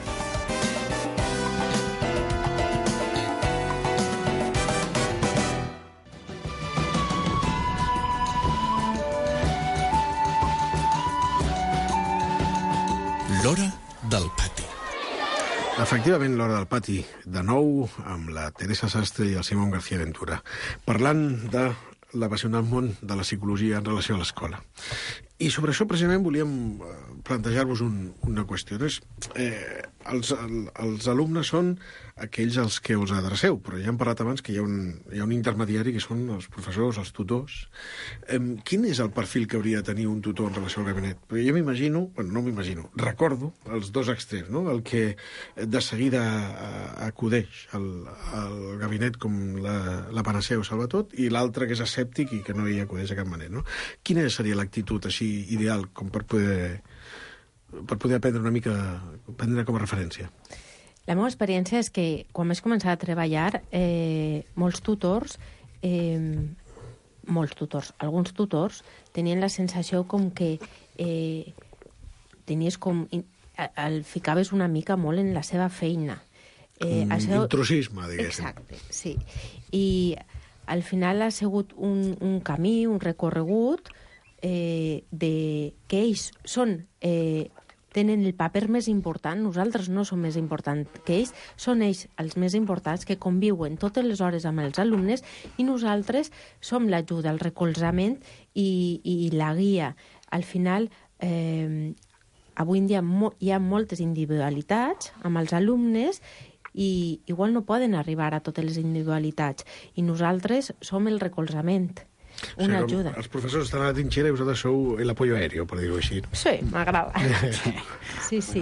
L'hora del pati. Efectivament, l'hora del pati, de nou amb la Teresa Sastre i el Simón García Ventura, parlant de l'apassionant món de la psicologia en relació a l'escola. I sobre això, precisament, volíem plantejar-vos un, una qüestió. És, eh, els, el, els alumnes són aquells als que us adreceu, però ja hem parlat abans que hi ha un, hi ha un intermediari que són els professors, els tutors. Eh, quin és el perfil que hauria de tenir un tutor en relació al gabinet? Perquè jo m'imagino, bueno, no m'imagino, recordo els dos extrems, no? El que de seguida acudeix al, al gabinet com la, la panacea ho salva tot, i l'altre que és escèptic i que no hi acudeix de cap manera, no? Quina seria l'actitud així ideal com per poder, per poder aprendre una mica, prendre com a referència? La meva experiència és que quan vaig començar a treballar, eh, molts tutors, eh, molts tutors, alguns tutors tenien la sensació com que eh, tenies com... el ficaves una mica molt en la seva feina. Eh, un seu... intrusisme, diguéssim. Exacte, sí. I al final ha sigut un, un camí, un recorregut eh, de que ells són... Eh, tenen el paper més important, nosaltres no som més importants que ells, són ells els més importants que conviuen totes les hores amb els alumnes i nosaltres som l'ajuda, el recolzament i, i la guia. Al final, eh, avui en dia mo hi ha moltes individualitats amb els alumnes i igual no poden arribar a totes les individualitats i nosaltres som el recolzament. Una o sigui, ajuda. Els professors estan a la trinxera i vosaltres sou l'apoyo aèrio, per dir-ho així. Sí, m'agrada. Sí, sí.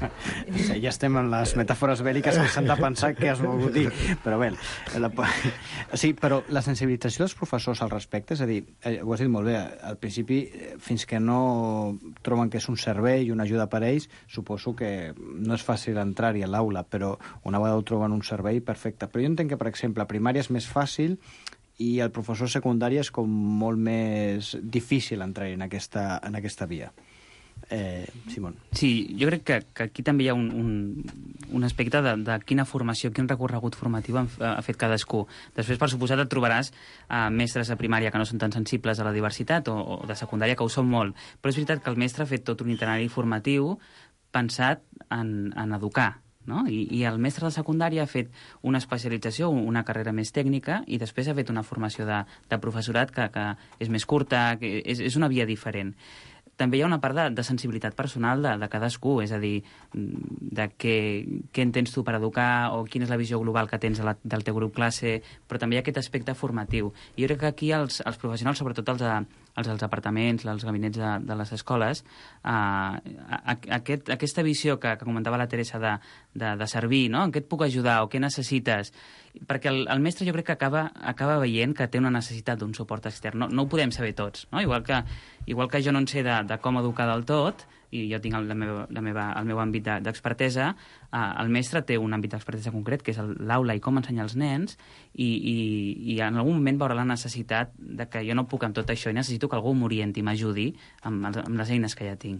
Sí, ja estem en les metàfores bèl·liques que s'han de pensar què has volgut dir. Però bé, la... sí, però la sensibilització dels professors al respecte, és a dir, ho has dit molt bé, al principi, fins que no troben que és un servei i una ajuda per a ells, suposo que no és fàcil entrar-hi a l'aula, però una vegada ho troben un servei, perfecte. Però jo entenc que, per exemple, a primària és més fàcil i el professor secundari és com molt més difícil entrar en aquesta, en aquesta via. Eh, Simon. Sí, jo crec que, que aquí també hi ha un, un, un aspecte de, de quina formació, quin recorregut formatiu ha, ha fet cadascú. Després, per suposat, et trobaràs eh, mestres de primària que no són tan sensibles a la diversitat o, o de secundària que ho són molt. Però és veritat que el mestre ha fet tot un itinerari formatiu pensat en, en educar. No? I, I el mestre de secundària ha fet una especialització, una carrera més tècnica, i després ha fet una formació de, de professorat que, que és més curta, que és, és una via diferent. També hi ha una part de, de sensibilitat personal de, de cadascú, és a dir, de què, què entens tu per educar o quina és la visió global que tens de la, del teu grup classe, però també hi ha aquest aspecte formatiu. I jo crec que aquí els, els professionals, sobretot els, els dels apartaments, els gabinets de, de les escoles, eh, aquest, aquesta visió que, que comentava la Teresa de, de, de servir, no? En què et puc ajudar o què necessites? Perquè el, el mestre jo crec que acaba, acaba veient que té una necessitat d'un suport extern. No, no ho podem saber tots, no? Igual que, igual que jo no en sé de, de com educar del tot, i jo tinc el, la meva, la meva, el meu àmbit d'expertesa, eh, el mestre té un àmbit d'expertesa concret, que és l'aula i com ensenyar els nens, i, i, i en algun moment veurà la necessitat de que jo no puc amb tot això i necessito que algú m'orienti i m'ajudi amb, amb les eines que ja tinc.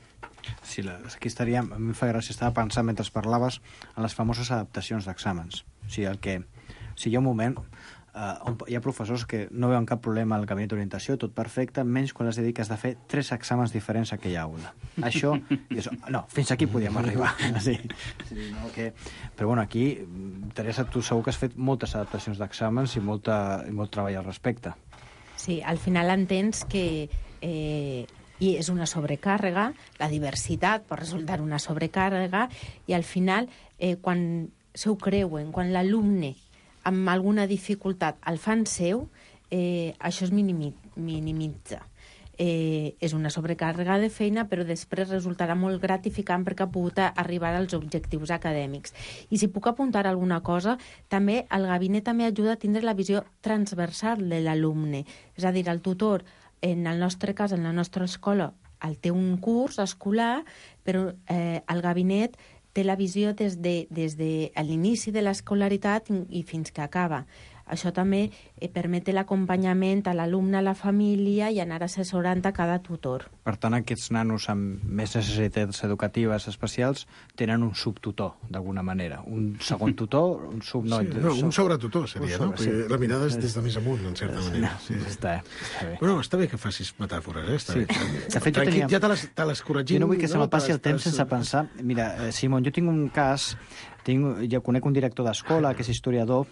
Sí, aquí estaria, a mi em fa gràcia, estava pensant mentre parlaves en les famoses adaptacions d'exàmens. O sigui, el que, o sigui, hi ha un moment, uh, hi ha professors que no veuen cap problema al gabinet d'orientació, tot perfecte, menys quan les dediques de fer tres exàmens diferents a aquella aula. Això, i això no, fins aquí podíem arribar. Sí, sí, no, que... Però bueno, aquí, Teresa, tu segur que has fet moltes adaptacions d'exàmens i, molta, i molt treball al respecte. Sí, al final entens que... Eh... i és una sobrecàrrega, la diversitat pot resultar una sobrecàrrega, i al final, eh, quan se ho creuen, quan l'alumne amb alguna dificultat el fan seu, eh, això es minimitza. Eh, és una sobrecàrrega de feina, però després resultarà molt gratificant perquè ha pogut arribar als objectius acadèmics. I si puc apuntar alguna cosa, també el gabinet també ajuda a tindre la visió transversal de l'alumne. És a dir, el tutor, en el nostre cas, en la nostra escola, el té un curs escolar, però eh, el gabinet té la visió des de, des de l'inici de l'escolaritat i fins que acaba. Això també eh, permet l'acompanyament a l'alumne, a la família i anar assessorant a cada tutor. Per tant, aquests nanos amb més necessitats educatives especials tenen un subtutor, d'alguna manera. Un segon tutor, un sub... No, sí, no, un sobretutor seria, un sobre, no? Perquè sí. La mirada és des de més amunt, en certa sí, manera. Sí, sí. Està, està bé. Bueno, està bé que facis metàfores, eh? Està sí. bé. De fet, jo tenia... Ja te les, te les corregim. Jo no vull que no? se me passi el temps sense pensar... Mira, Simon, jo tinc un cas... Tinc, jo conec un director d'escola que és historiador,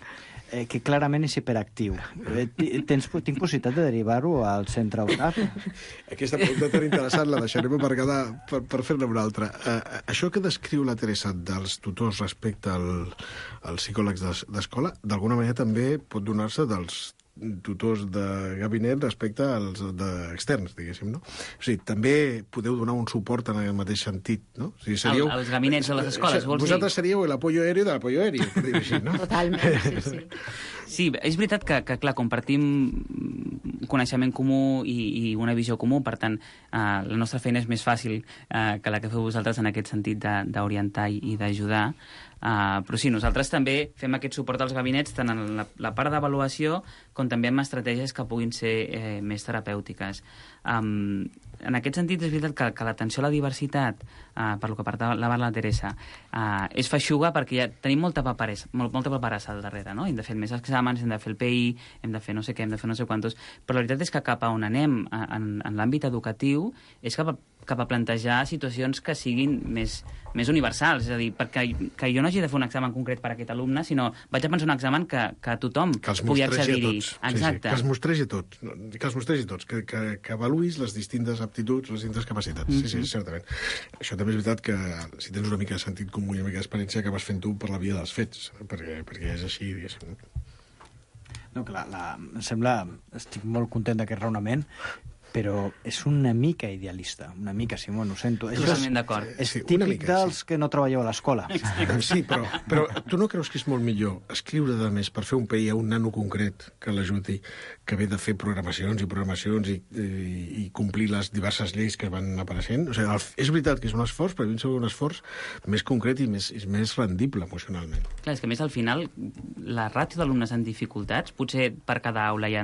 eh, que clarament és hiperactiu. Eh, tens, tinc possibilitat de derivar-ho al centre U T A P? Aquesta pregunta tan interessant la deixarem per, cada, per, per fer-ne una altra. Uh, això que descriu la Teresa dels tutors respecte al, als psicòlegs d'escola, d'alguna manera també pot donar-se dels tutors de gabinet respecte als de externs, diguéssim, no? O sigui, també podeu donar un suport en el mateix sentit, no? O sigui, seríeu... El, els gabinets de les escoles, vols dir? Vosaltres seríeu l'apoyo aeri de l'apoyo aeri, per dir-ho així, no? Totalment, sí, sí. Sí, és veritat que, que clar, compartim coneixement comú i, i una visió comú, per tant, eh, la nostra feina és més fàcil eh, que la que feu vosaltres en aquest sentit d'orientar i, i d'ajudar. Uh, però sí, nosaltres també fem aquest suport als gabinets tant en la, la part d'avaluació com també amb estratègies que puguin ser eh, més terapèutiques. Um, en aquest sentit és veritat que, que l'atenció a la diversitat, uh, per lo que parlava la Teresa, uh, és feixuga perquè ja tenim molta paperassa, molt, molta paperassa al darrere, no? Hem de fer més exàmens, hem de fer el P I, hem de fer no sé què, hem de fer no sé quantos, però la veritat és que cap a on anem en, en l'àmbit educatiu és cap a cap a plantejar situacions que siguin més, més universals, és a dir, perquè que jo no hagi de fer un examen concret per a aquest alumne, sinó vaig a pensar un examen que, que tothom que pugui accedir-hi. Exacte. Sí, sí, que els mostregi tots, que els mostregi tots, que, que, que avaluïs les distintes aptituds, les distintes capacitats. Mm -hmm. Sí, sí, certament. Això també és veritat que si tens una mica de sentit comú i una mica d'experiència acabes fent tu per la via dels fets, perquè, perquè és així, diguéssim. No, clar, la, em sembla... Estic molt content d'aquest raonament, però és una mica idealista, una mica, Simón, ho sento. Totalment d'acord. És sí, típic mica, dels sí. que no treballeu a l'escola. Sí, però, però tu no creus que és molt millor escriure de més per fer un P I a un nano concret que l'ajudi, que ve de fer programacions i programacions i, i, i complir les diverses lleis que van apareixent? O sigui, el, és veritat que és un esforç, però a mi em sembla un esforç més concret i més, és més rendible emocionalment. Clar, és que a més al final la ràtio d'alumnes amb dificultats, potser per cada aula hi ha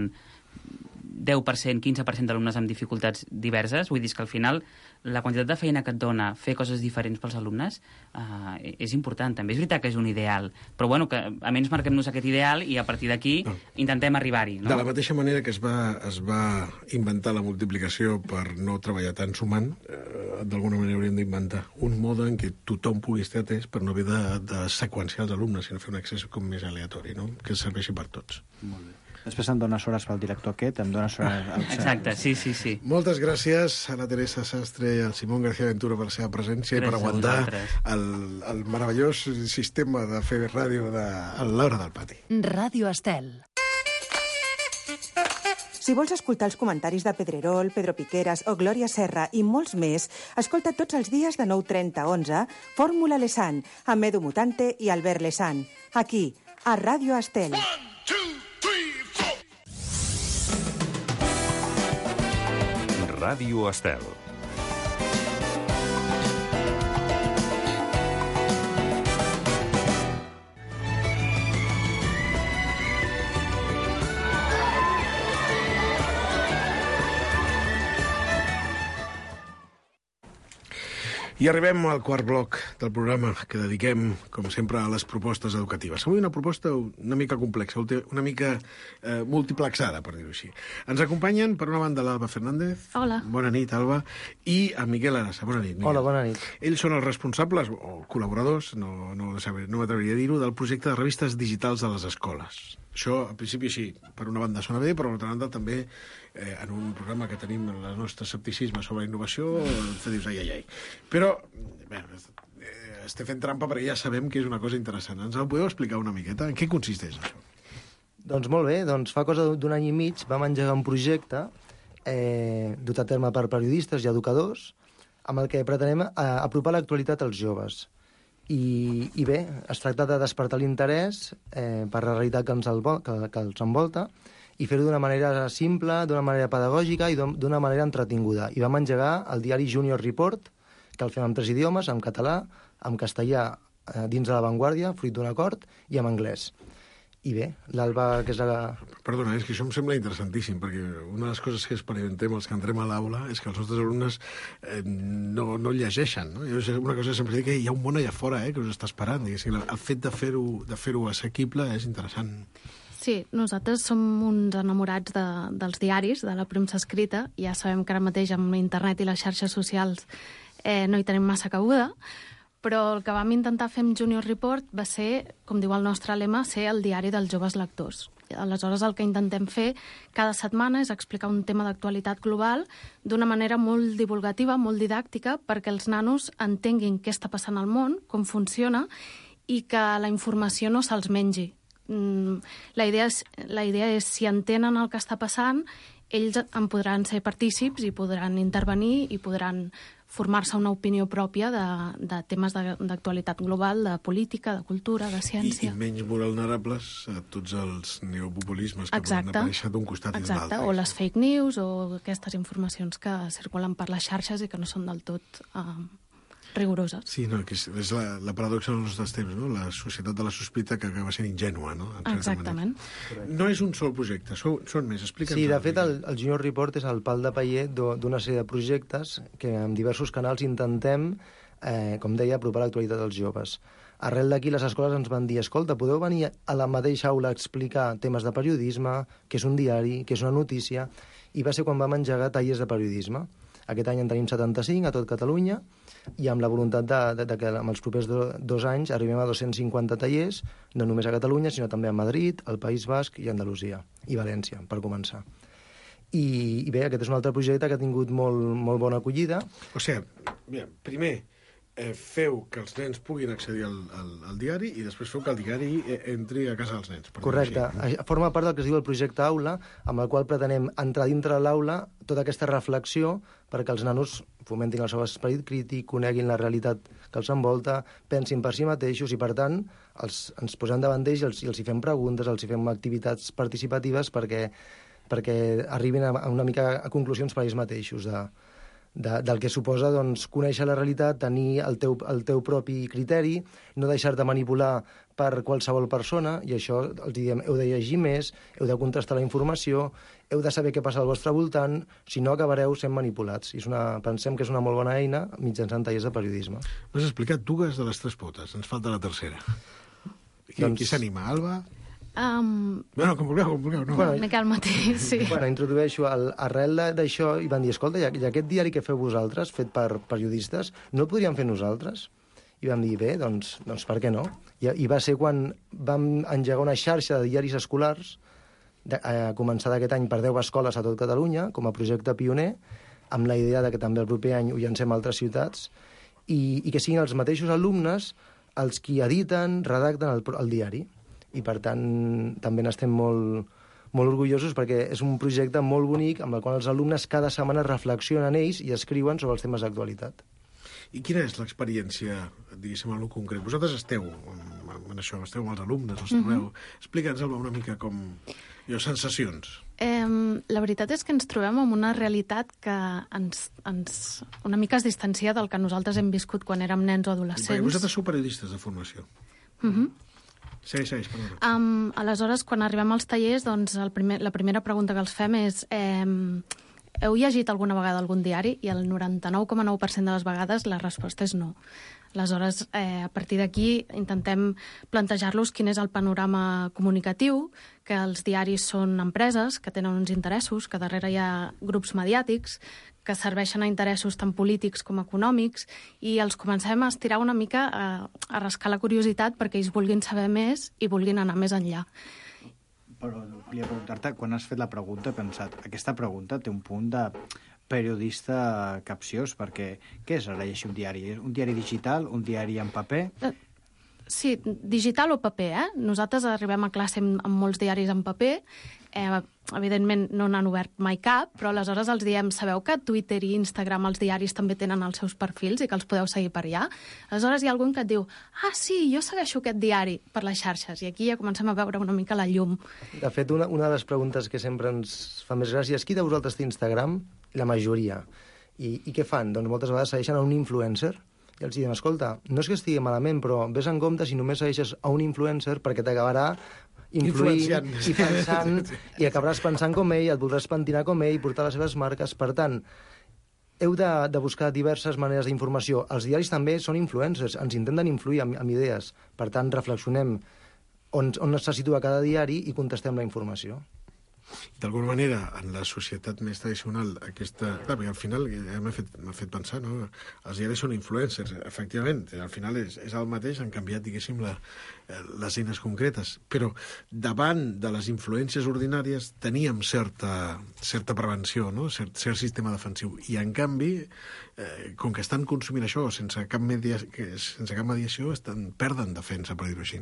deu per cent, quinze per cent d'alumnes amb dificultats diverses, vull dir que al final la quantitat de feina que et dona fer coses diferents pels alumnes eh, és important. També és veritat que és un ideal, però bueno, que almenys marquem-nos aquest ideal i a partir d'aquí no. intentem arribar-hi. No? De la mateixa manera que es va, es va inventar la multiplicació per no treballar tant sumant, eh, d'alguna manera hauríem d'inventar un mode en què tothom pugui estar atès per no haver de, de seqüenciar els alumnes, sinó fer un accés com més aleatori, no? Que serveixi per tots. Molt bé. Després em dones hores pel director aquest, em dones hores... Al... Exacte, sí, sí, sí. Moltes gràcies a la Teresa Sastre i al Simón García Ventura per la seva presència gràcies i per aguantar el, el meravellós sistema de fer ràdio de, a l'hora del pati. Ràdio Estel. Si vols escoltar els comentaris de Pedrerol, Pedro Piqueras o Glòria Serra i molts més, escolta tots els dies de nou trenta a onze Fórmula Lesan, amb Edu Mutante i Albert Lesan. Aquí, a Ràdio Estel. Ràdio Estel. I arribem al quart bloc del programa que dediquem, com sempre, a les propostes educatives. Avui una proposta una mica complexa, una mica eh, multiplexada, per dir-ho així. Ens acompanyen, per una banda, l'Alba Fernández. Hola. Bona nit, Alba. I a Miquel Arassa. Bona nit, Miquel. Hola, bona nit. Ells són els responsables, o col·laboradors, no, no, no m'atreviria a dir-ho, del projecte de revistes digitals a les escoles. Això, al principi, així, per una banda sona bé, però per l'altra banda també eh, en un programa que tenim el nostre escepticisme sobre la innovació, te dius ai, ai, ai. Però, bé, eh, estem fent trampa perquè ja sabem que és una cosa interessant. Ens ho podeu explicar una miqueta? En què consisteix això? Doncs molt bé, doncs fa cosa d'un any i mig vam engegar un projecte eh, dut a terme per periodistes i educadors amb el que pretenem eh, apropar l'actualitat als joves. I, i bé, es tracta de despertar l'interès eh, per la realitat que, ens el, que, que els envolta i fer-ho d'una manera simple, d'una manera pedagògica i d'una manera entretinguda. I vam engegar el diari Junior Report, que el fem en tres idiomes, en català, en castellà eh, dins de La Vanguardia, fruit d'un acord, i en anglès. I bé, l'Alba, que és la... Perdona, és que això em sembla interessantíssim, perquè una de les coses que experimentem els que entrem a l'aula és que els nostres alumnes eh, no, no llegeixen, no? És una cosa que sempre dic que hi ha un món allà fora eh, que us està esperant, diguéssim. El fet de fer-ho de fer-ho assequible és interessant. Sí, nosaltres som uns enamorats de, dels diaris, de la premsa escrita. Ja sabem que ara mateix amb internet i les xarxes socials eh, no hi tenim massa cabuda, però el que vam intentar fer amb Junior Report va ser, com diu el nostre lema, ser el diari dels joves lectors. Aleshores, el que intentem fer cada setmana és explicar un tema d'actualitat global d'una manera molt divulgativa, molt didàctica, perquè els nanos entenguin què està passant al món, com funciona, i que la informació no se'ls mengi. La idea és, la idea és, si entenen el que està passant, ells en podran ser partícips i podran intervenir i podran formar-se una opinió pròpia de, de temes d'actualitat global, de política, de cultura, de ciència. I, i menys vulnerables a tots els neopopulismes que Exacte. poden aparèixer d'un costat Exacte. i de l'altre. O les fake news, o aquestes informacions que circulen per les xarxes i que no són del tot uh, rigoroses. Sí, no, que és, és la, la paradoxa dels nostres temps, no? La societat de la sospita que acaba sent ingènua, no? Exactament. No és un sol projecte, són, són més. Explica'ns. Sí, de fet, el, el Junior Report és el pal de paller d'una sèrie de projectes que amb diversos canals intentem, eh, com deia, apropar l'actualitat dels joves. Arrel d'aquí, les escoles ens van dir, escolta, podeu venir a la mateixa aula a explicar temes de periodisme, què és un diari, què és una notícia, i va ser quan vam engegar tallers de periodisme. Aquest any en tenim setanta-cinc a tot Catalunya, i amb la voluntat de, de, de que amb els propers do, dos anys arribem a dos-cents cinquanta tallers, no només a Catalunya, sinó també a Madrid, al País Basc i a Andalusia, i València, per començar. I, i bé, aquest és un altre projecte que ha tingut molt, molt bona acollida. O sigui, mira, primer eh, feu que els nens puguin accedir al, al, al diari i després feu que el diari eh, entri a casa dels nens. Correcte. Forma part del que es diu el projecte Aula, amb el qual pretenem entrar dintre l'aula tota aquesta reflexió perquè els nanos fomentin el seu esperit crític, coneguin la realitat que els envolta, pensin per si mateixos i, per tant, els, ens posem davant d'ells i els, i els hi fem preguntes, els hi fem activitats participatives perquè, perquè arribin a, a una mica a conclusions per ells mateixos de, de, del que suposa doncs, conèixer la realitat, tenir el teu, el teu propi criteri, no deixar-te manipular per qualsevol persona, i això els diem, heu de llegir més, heu de contrastar la informació, heu de saber què passa al vostre voltant, si no acabareu sent manipulats. I és una, pensem que és una molt bona eina mitjançant tallers de periodisme. M'has explicat dues de les tres potes, ens falta la tercera. Qui, doncs... qui s'anima, Alba? Um... Bueno, com vulgueu, com vulgueu. No. Bueno, el mateix, sí. Bueno, introdueixo el, arrel d'això i van dir, escolta, i aquest diari que feu vosaltres, fet per periodistes, no el podríem fer nosaltres? I vam dir, bé, doncs, doncs per què no? I, I va ser quan vam engegar una xarxa de diaris escolars, de, a començar d'aquest any per deu escoles a tot Catalunya, com a projecte pioner, amb la idea de que també el proper any ho llancem a altres ciutats, i, i que siguin els mateixos alumnes els qui editen, redacten el, el diari. I, per tant, també n'estem molt, molt orgullosos perquè és un projecte molt bonic amb el qual els alumnes cada setmana reflexionen ells i escriuen sobre els temes d'actualitat. I quina és l'experiència, diguéssim, en el concret? Vosaltres esteu en això, esteu amb els alumnes, els trobeu. Uh -huh. Explica'ns, Alba, una mica com... Jo, sensacions. Eh, la veritat és que ens trobem amb una realitat que ens, ens una mica es distancia del que nosaltres hem viscut quan érem nens o adolescents. Perquè vosaltres sou periodistes de formació. Uh -huh. Segueix, segueix, perdona. Um, aleshores, quan arribem als tallers, doncs el primer, la primera pregunta que els fem és... Eh, heu llegit alguna vegada algun diari? I el noranta-nou coma nou per cent de les vegades la resposta és no. Aleshores, eh, a partir d'aquí intentem plantejar-los quin és el panorama comunicatiu, que els diaris són empreses, que tenen uns interessos, que darrere hi ha grups mediàtics, que serveixen a interessos tant polítics com econòmics, i els comencem a estirar una mica a, a rascar la curiositat perquè ells vulguin saber més i vulguin anar més enllà. Però volia preguntar-te, quan has fet la pregunta, he pensat, aquesta pregunta té un punt de periodista capciós, perquè què és ara llegir un diari? Un diari digital, un diari en paper? Sí, digital o paper, eh? Nosaltres arribem a classe amb, amb molts diaris en paper, eh, evidentment no n'han obert mai cap, però aleshores els diem, sabeu que Twitter i Instagram els diaris també tenen els seus perfils i que els podeu seguir per allà? Aleshores hi ha algun que et diu, ah, sí, jo segueixo aquest diari per les xarxes, i aquí ja comencem a veure una mica la llum. De fet, una, una de les preguntes que sempre ens fa més gràcia és qui de vosaltres té Instagram? La majoria. I, i què fan? Doncs moltes vegades segueixen a un influencer i els diem, escolta, no és que estigui malament, però vés en compte si només segueixes a un influencer perquè t'acabarà influint i pensant, i acabaràs pensant com ell, et voldràs pentinar com ell, portar les seves marques. Per tant, heu de, de buscar diverses maneres d'informació. Els diaris també són influencers, ens intenten influir amb, amb idees. Per tant, reflexionem on, on se situa cada diari i contestem la informació. I d'alguna manera, en la societat més tradicional, aquesta... Clar, perquè al final m'ha fet, m'ha fet pensar, no? Els diaris són influencers, efectivament. Al final és, és el mateix, han canviat, diguéssim, la, les eines concretes. Però davant de les influències ordinàries teníem certa, certa prevenció, no? Cert, cert sistema defensiu. I, en canvi, eh, com que estan consumint això sense cap, media, sense cap mediació, estan, perden defensa, per dir-ho així.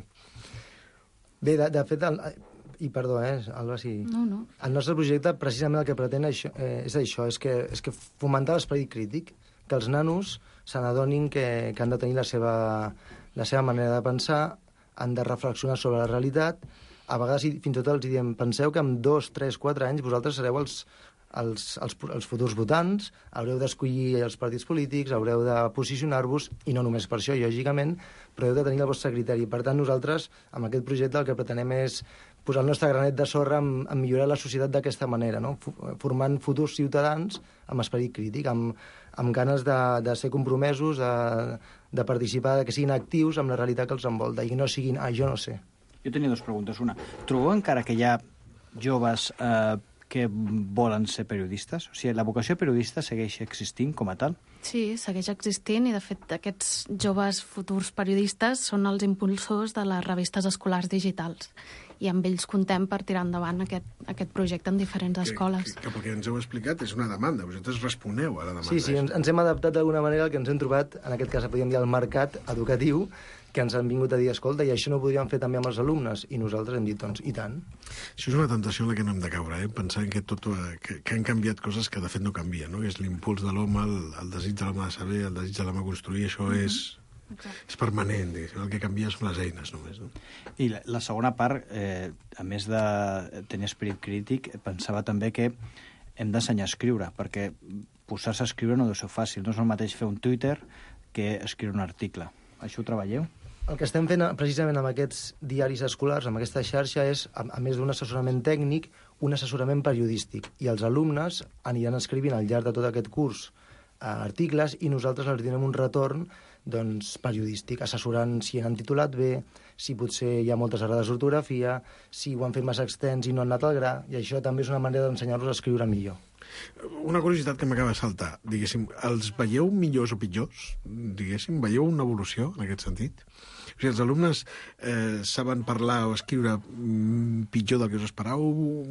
Bé, de, de fet... El... I perdó, eh, Alba, si... No, no. El nostre projecte, precisament el que pretén això, eh, és això, és que, és que fomentar l'esperit crític, que els nanos se n'adonin que, que han de tenir la seva, la seva manera de pensar, han de reflexionar sobre la realitat. A vegades, fins i tot els diem, penseu que amb dos, tres, quatre anys vosaltres sereu els, els, els, els futurs votants, haureu d'escollir els partits polítics, haureu de posicionar-vos, i no només per això, lògicament, però heu de tenir el vostre criteri. Per tant, nosaltres, amb aquest projecte, el que pretenem és posar el nostre granet de sorra en, en millorar la societat d'aquesta manera, no? Formant futurs ciutadans amb esperit crític, amb, amb ganes de, de ser compromesos, de, de participar, que siguin actius amb la realitat que els envolta i que no siguin, ah, jo no sé. Jo tenia dues preguntes. Una, trobeu encara que hi ha joves eh, que volen ser periodistes? O sigui, la vocació periodista segueix existint com a tal? Sí, segueix existint i, de fet, aquests joves futurs periodistes són els impulsors de les revistes escolars digitals i amb ells contem per tirar endavant aquest, aquest projecte en diferents escoles. Que, que, que pel que ens heu explicat és una demanda, vosaltres responeu a la demanda. Sí, sí, ens, ens hem adaptat d'alguna manera al que ens hem trobat, en aquest cas podríem dir el mercat educatiu, que ens han vingut a dir, escolta, i això no ho podríem fer també amb els alumnes, i nosaltres hem dit, doncs, i tant. Això és una tentació en la que no hem de caure, eh? Pensant que, tot, que, que han canviat coses que de fet no canvien, no? Que és l'impuls de l'home, el, el desig de l'home de saber, el desig de l'home de construir, això mm-hmm. és... Exacte. És permanent, diguéssim. El que canvia són les eines només. No? I la, la segona part, eh, a més de tenir esperit crític, pensava també que hem d'ensenyar a escriure, perquè posar-se a escriure no deu ser fàcil. No és el mateix fer un Twitter que escriure un article. Això ho treballeu? El que estem fent precisament amb aquests diaris escolars, amb aquesta xarxa, és, a, a més d'un assessorament tècnic, un assessorament periodístic. I els alumnes aniran escrivint al llarg de tot aquest curs eh, articles i nosaltres els donem un retorn doncs, periodístic, assessorant si han titulat bé, si potser hi ha moltes errades d'ortografia, si ho han fet massa extens i no han anat al gra, i això també és una manera d'ensenyar-los a escriure millor. Una curiositat que m'acaba de saltar, diguéssim, els veieu millors o pitjors? Diguéssim, veieu una evolució en aquest sentit? O sigui, els alumnes eh, saben parlar o escriure mm, pitjor del que us esperàveu,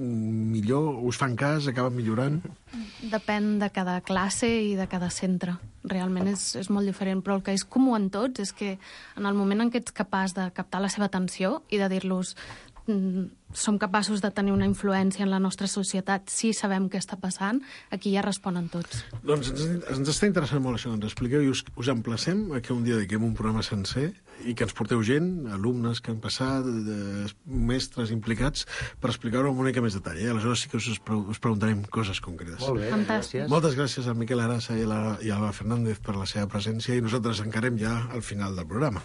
millor, us fan cas, acaben millorant? Depèn de cada classe i de cada centre. Realment és, és molt diferent, però el que és comú en tots és que en el moment en què ets capaç de captar la seva atenció i de dir-los som capaços de tenir una influència en la nostra societat si sabem què està passant, aquí ja responen tots. Doncs ens, ens està interessant molt això que ens expliqueu i us, us emplacem a que un dia dediquem un programa sencer i que ens porteu gent, alumnes que han passat, de, mestres implicats, per explicar-ho amb una mica més detall. Eh? Aleshores sí que us, us preguntarem coses concretes. Molt bé, gràcies. Moltes gràcies a Miquel Arasa i a l'Alba Fernández per la seva presència i nosaltres encarem ja al final del programa.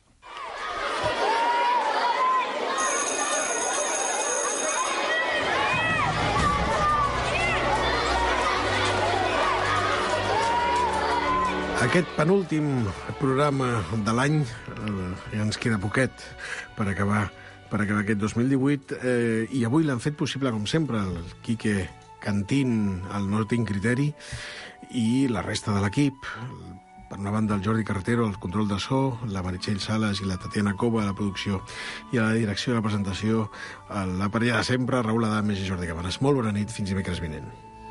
Aquest penúltim programa de l'any, eh, ja ens queda poquet per acabar, per acabar aquest dos mil divuit, eh, i avui l'han fet possible, com sempre, el Quique Cantín, el No Tinc Criteri, i la resta de l'equip. Per una banda, el Jordi Carretero, el control de so, la Meritxell Sales i la Tatiana Cova, la producció i a la direcció de la presentació, la parella de sempre, Raül Adames i Jordi Cabanes. Molt bona nit, fins dimecres vinent.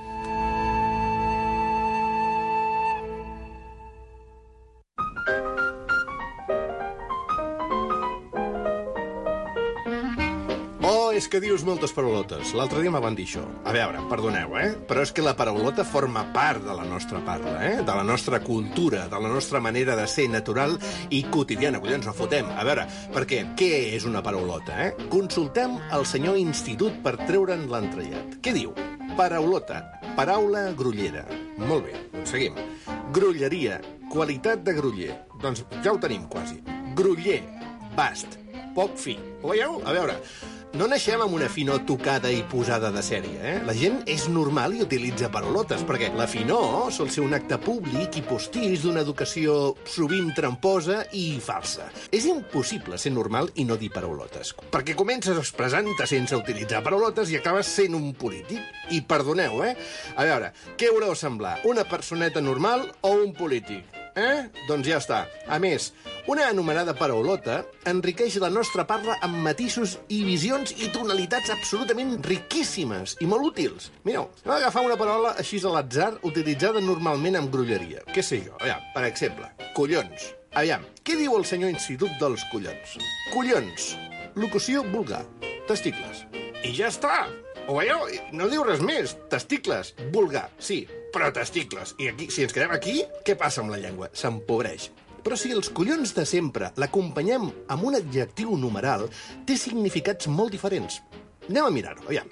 És que dius moltes paraulotes. L'altre dia me van dir això. A veure, perdoneu, eh? Però és que la paraulota forma part de la nostra parla, eh? De la nostra cultura, de la nostra manera de ser natural i quotidiana. Collons, no fotem. A veure, perquè què és una paraulota, eh? Consultem el senyor Institut per treure'n l'entrellat. Què diu? Paraulota, paraula grollera. Molt bé, doncs seguim. Grolleria, qualitat de groller. Doncs ja ho tenim quasi. Groller, bast, poc fi. Ho veieu? A veure, no naixem amb una finor tocada i posada de sèrie, eh? La gent és normal i utilitza paraulotes, perquè la finor sol ser un acte públic i postís d'una educació sovint tramposa i falsa. És impossible ser normal i no dir paraulotes, perquè comences expressant-te sense utilitzar paraulotes i acabes sent un polític. I perdoneu, eh? A veure, què haureu semblar? Una personeta normal o un polític? Eh? Doncs ja està. A més, una anomenada paraulota enriqueix la nostra parla amb matisos i visions i tonalitats absolutament riquíssimes i molt útils. Mireu, anem a agafar una paraula així a l'atzar utilitzada normalment amb grolleria. Què sé jo? Aviam, per exemple, collons. Aviam, què diu el senyor Institut dels Collons? Collons. Locució vulgar. Testicles. I ja està. Ho veieu? No diu res més. Testicles. Vulgar. Sí, però testicles. I aquí, si ens quedem aquí, què passa amb la llengua? S'empobreix. Però si els collons de sempre l'acompanyem amb un adjectiu numeral, té significats molt diferents. Anem a mirar-ho, aviam.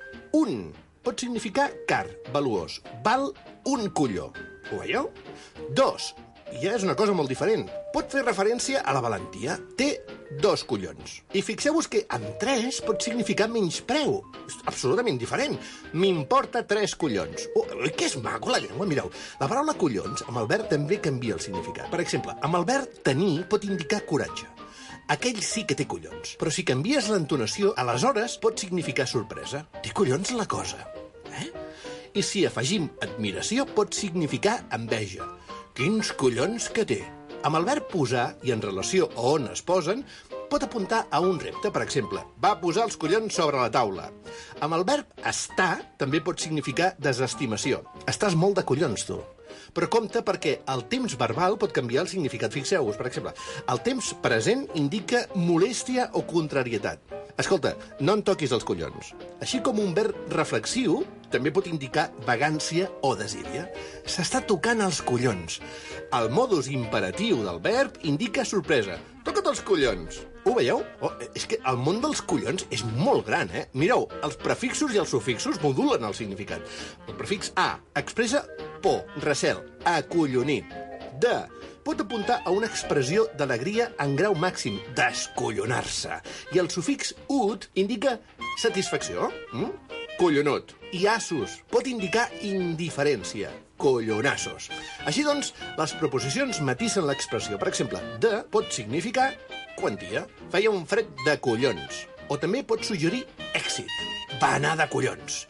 Un pot significar car, valuós. Val un colló. Ho veieu? Dos, ja és una cosa molt diferent. Pot fer referència a la valentia. Té dos collons. I fixeu-vos que amb tres pot significar menyspreu. És absolutament diferent. M'importa tres collons. Oh, que és maco la llengua, mireu. La paraula collons amb el verb també canvia el significat. Per exemple, amb el verb tenir pot indicar coratge. Aquell sí que té collons. Però si canvies l'entonació, aleshores pot significar sorpresa. Té collons la cosa. Eh? I si afegim admiració, pot significar enveja. Quins collons que té! Amb el verb posar, i en relació a on es posen, pot apuntar a un repte. Per exemple, va posar els collons sobre la taula. Amb el verb estar, també pot significar desestimació. Estàs molt de collons, tu. Però compte perquè el temps verbal pot canviar el significat. Fixeu-vos, per exemple, el temps present indica molèstia o contrarietat. Escolta, no en toquis els collons. Així com un verb reflexiu també pot indicar vagància o desídia. S'està tocant els collons. El modus imperatiu del verb indica sorpresa. Toca't els collons. Ho veieu? Oh, és que el món dels collons és molt gran, eh? Mireu, els prefixos i els sufixos modulen el significat. El prefix a expressa por, recel, acollonit. De pot apuntar a una expressió d'alegria en grau màxim, descollonar-se. I el sufix ut indica satisfacció, mm? Collonut. I asus pot indicar indiferència, collonassos. Així doncs, les preposicions matissen l'expressió. Per exemple, de pot significar quantia, feia un fred de collons. O també pot suggerir èxit, va anar de collons.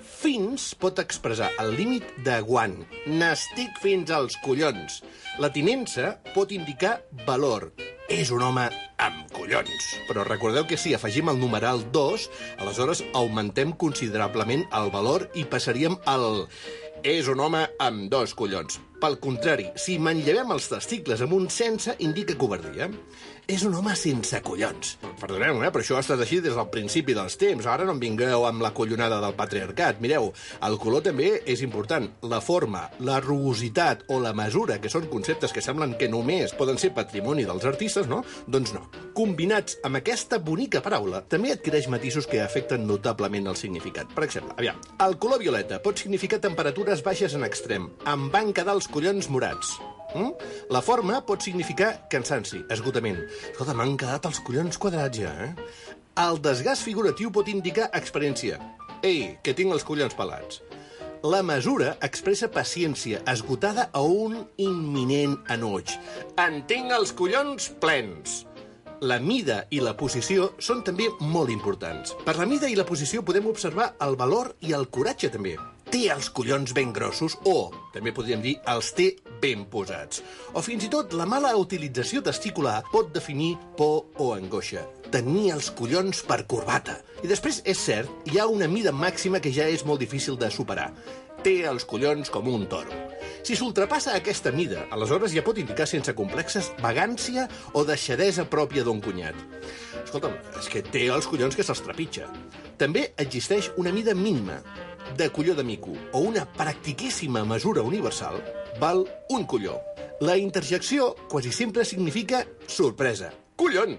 Fins pot expressar el límit de guant. N'estic fins als collons. La tinença pot indicar valor. És un home amb collons. Però recordeu que si afegim el numeral dos, aleshores augmentem considerablement el valor i passaríem al... És un home amb dos collons. Pel contrari, si manllevem els testicles amb un sense, indica covardia. És un home sense collons. Perdoneu, eh? Però això ha estat així des del principi dels temps. Ara no em vingueu amb la collonada del patriarcat. Mireu, el color també és important. La forma, la rugositat o la mesura, que són conceptes que semblen que només poden ser patrimoni dels artistes, no? Doncs no. Combinats amb aquesta bonica paraula, també adquireix matisos que afecten notablement el significat. Per exemple, aviam, el color violeta pot significar temperatures baixes en extrem. Em van quedar els collons morats. Mm? La forma pot significar cansanci, esgotament. Escolta, m'han quedat els collons quadrats ja, eh? El desgast figuratiu pot indicar experiència. Ei, que tinc els collons pelats. La mesura expressa paciència, esgotada a un imminent enuig. En tinc els collons plens. La mida i la posició són també molt importants. Per la mida i la posició podem observar el valor i el coratge també. Té els collons ben grossos o, també podríem dir, els té ben posats. O fins i tot la mala utilització testicular pot definir por o angoixa. Tenir els collons per corbata. I després, és cert, hi ha una mida màxima que ja és molt difícil de superar. Té els collons com un toro. Si s'ultrapassa aquesta mida, aleshores ja pot indicar sense complexes vagància o deixadesa pròpia d'un cunyat. Escolta'm, és que té els collons que se'ls trepitja. També existeix una mida mínima de colló de mico o una practiquíssima mesura universal val un colló. La interjecció quasi sempre significa sorpresa. Collons!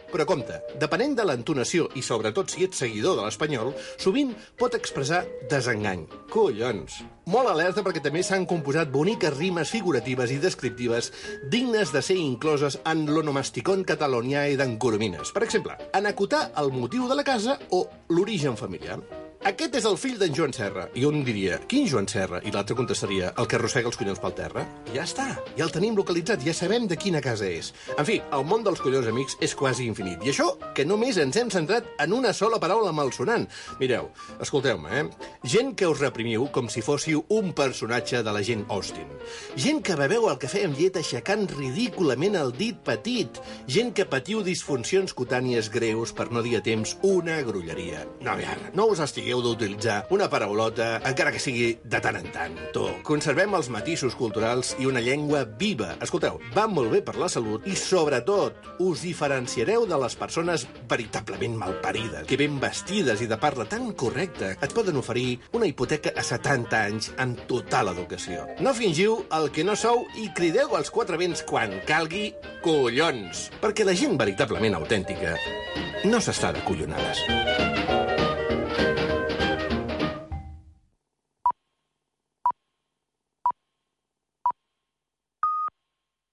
Però compte, depenent de l'entonació i sobretot si ets seguidor de l'espanyol, sovint pot expressar desengany. Collons! Molt alerta perquè també s'han composat boniques rimes figuratives i descriptives dignes de ser incloses en l'onomasticon catalonià i d'en Coromines. Per exemple, en acotar el motiu de la casa o l'origen familiar. Aquest és el fill d'en Joan Serra. I un diria, quin Joan Serra? I l'altre contestaria, el que arrossega els collons pel terra. Ja està, ja el tenim localitzat, ja sabem de quina casa és. En fi, el món dels collons amics és quasi infinit. I això, que només ens hem centrat en una sola paraula malsonant. Mireu, escolteu-me, eh? Gent que us reprimiu com si fóssiu un personatge de la gent Austin. Gent que beveu el cafè amb llet aixecant ridículament el dit petit. Gent que patiu disfuncions cutànies greus, per no dir a temps una grolleria. No, ara, no us estigueu d'utilitzar una paraulota, encara que sigui de tant en tant. Tu, conservem els matisos culturals i una llengua viva. Escolteu, va molt bé per la salut i, sobretot, us diferenciareu de les persones veritablement malparides, que ben vestides i de parla tan correcta et poden oferir una hipoteca a setanta anys amb total educació. No fingiu el que no sou i crideu als quatre vents quan calgui collons, perquè la gent veritablement autèntica no s'està de collonades.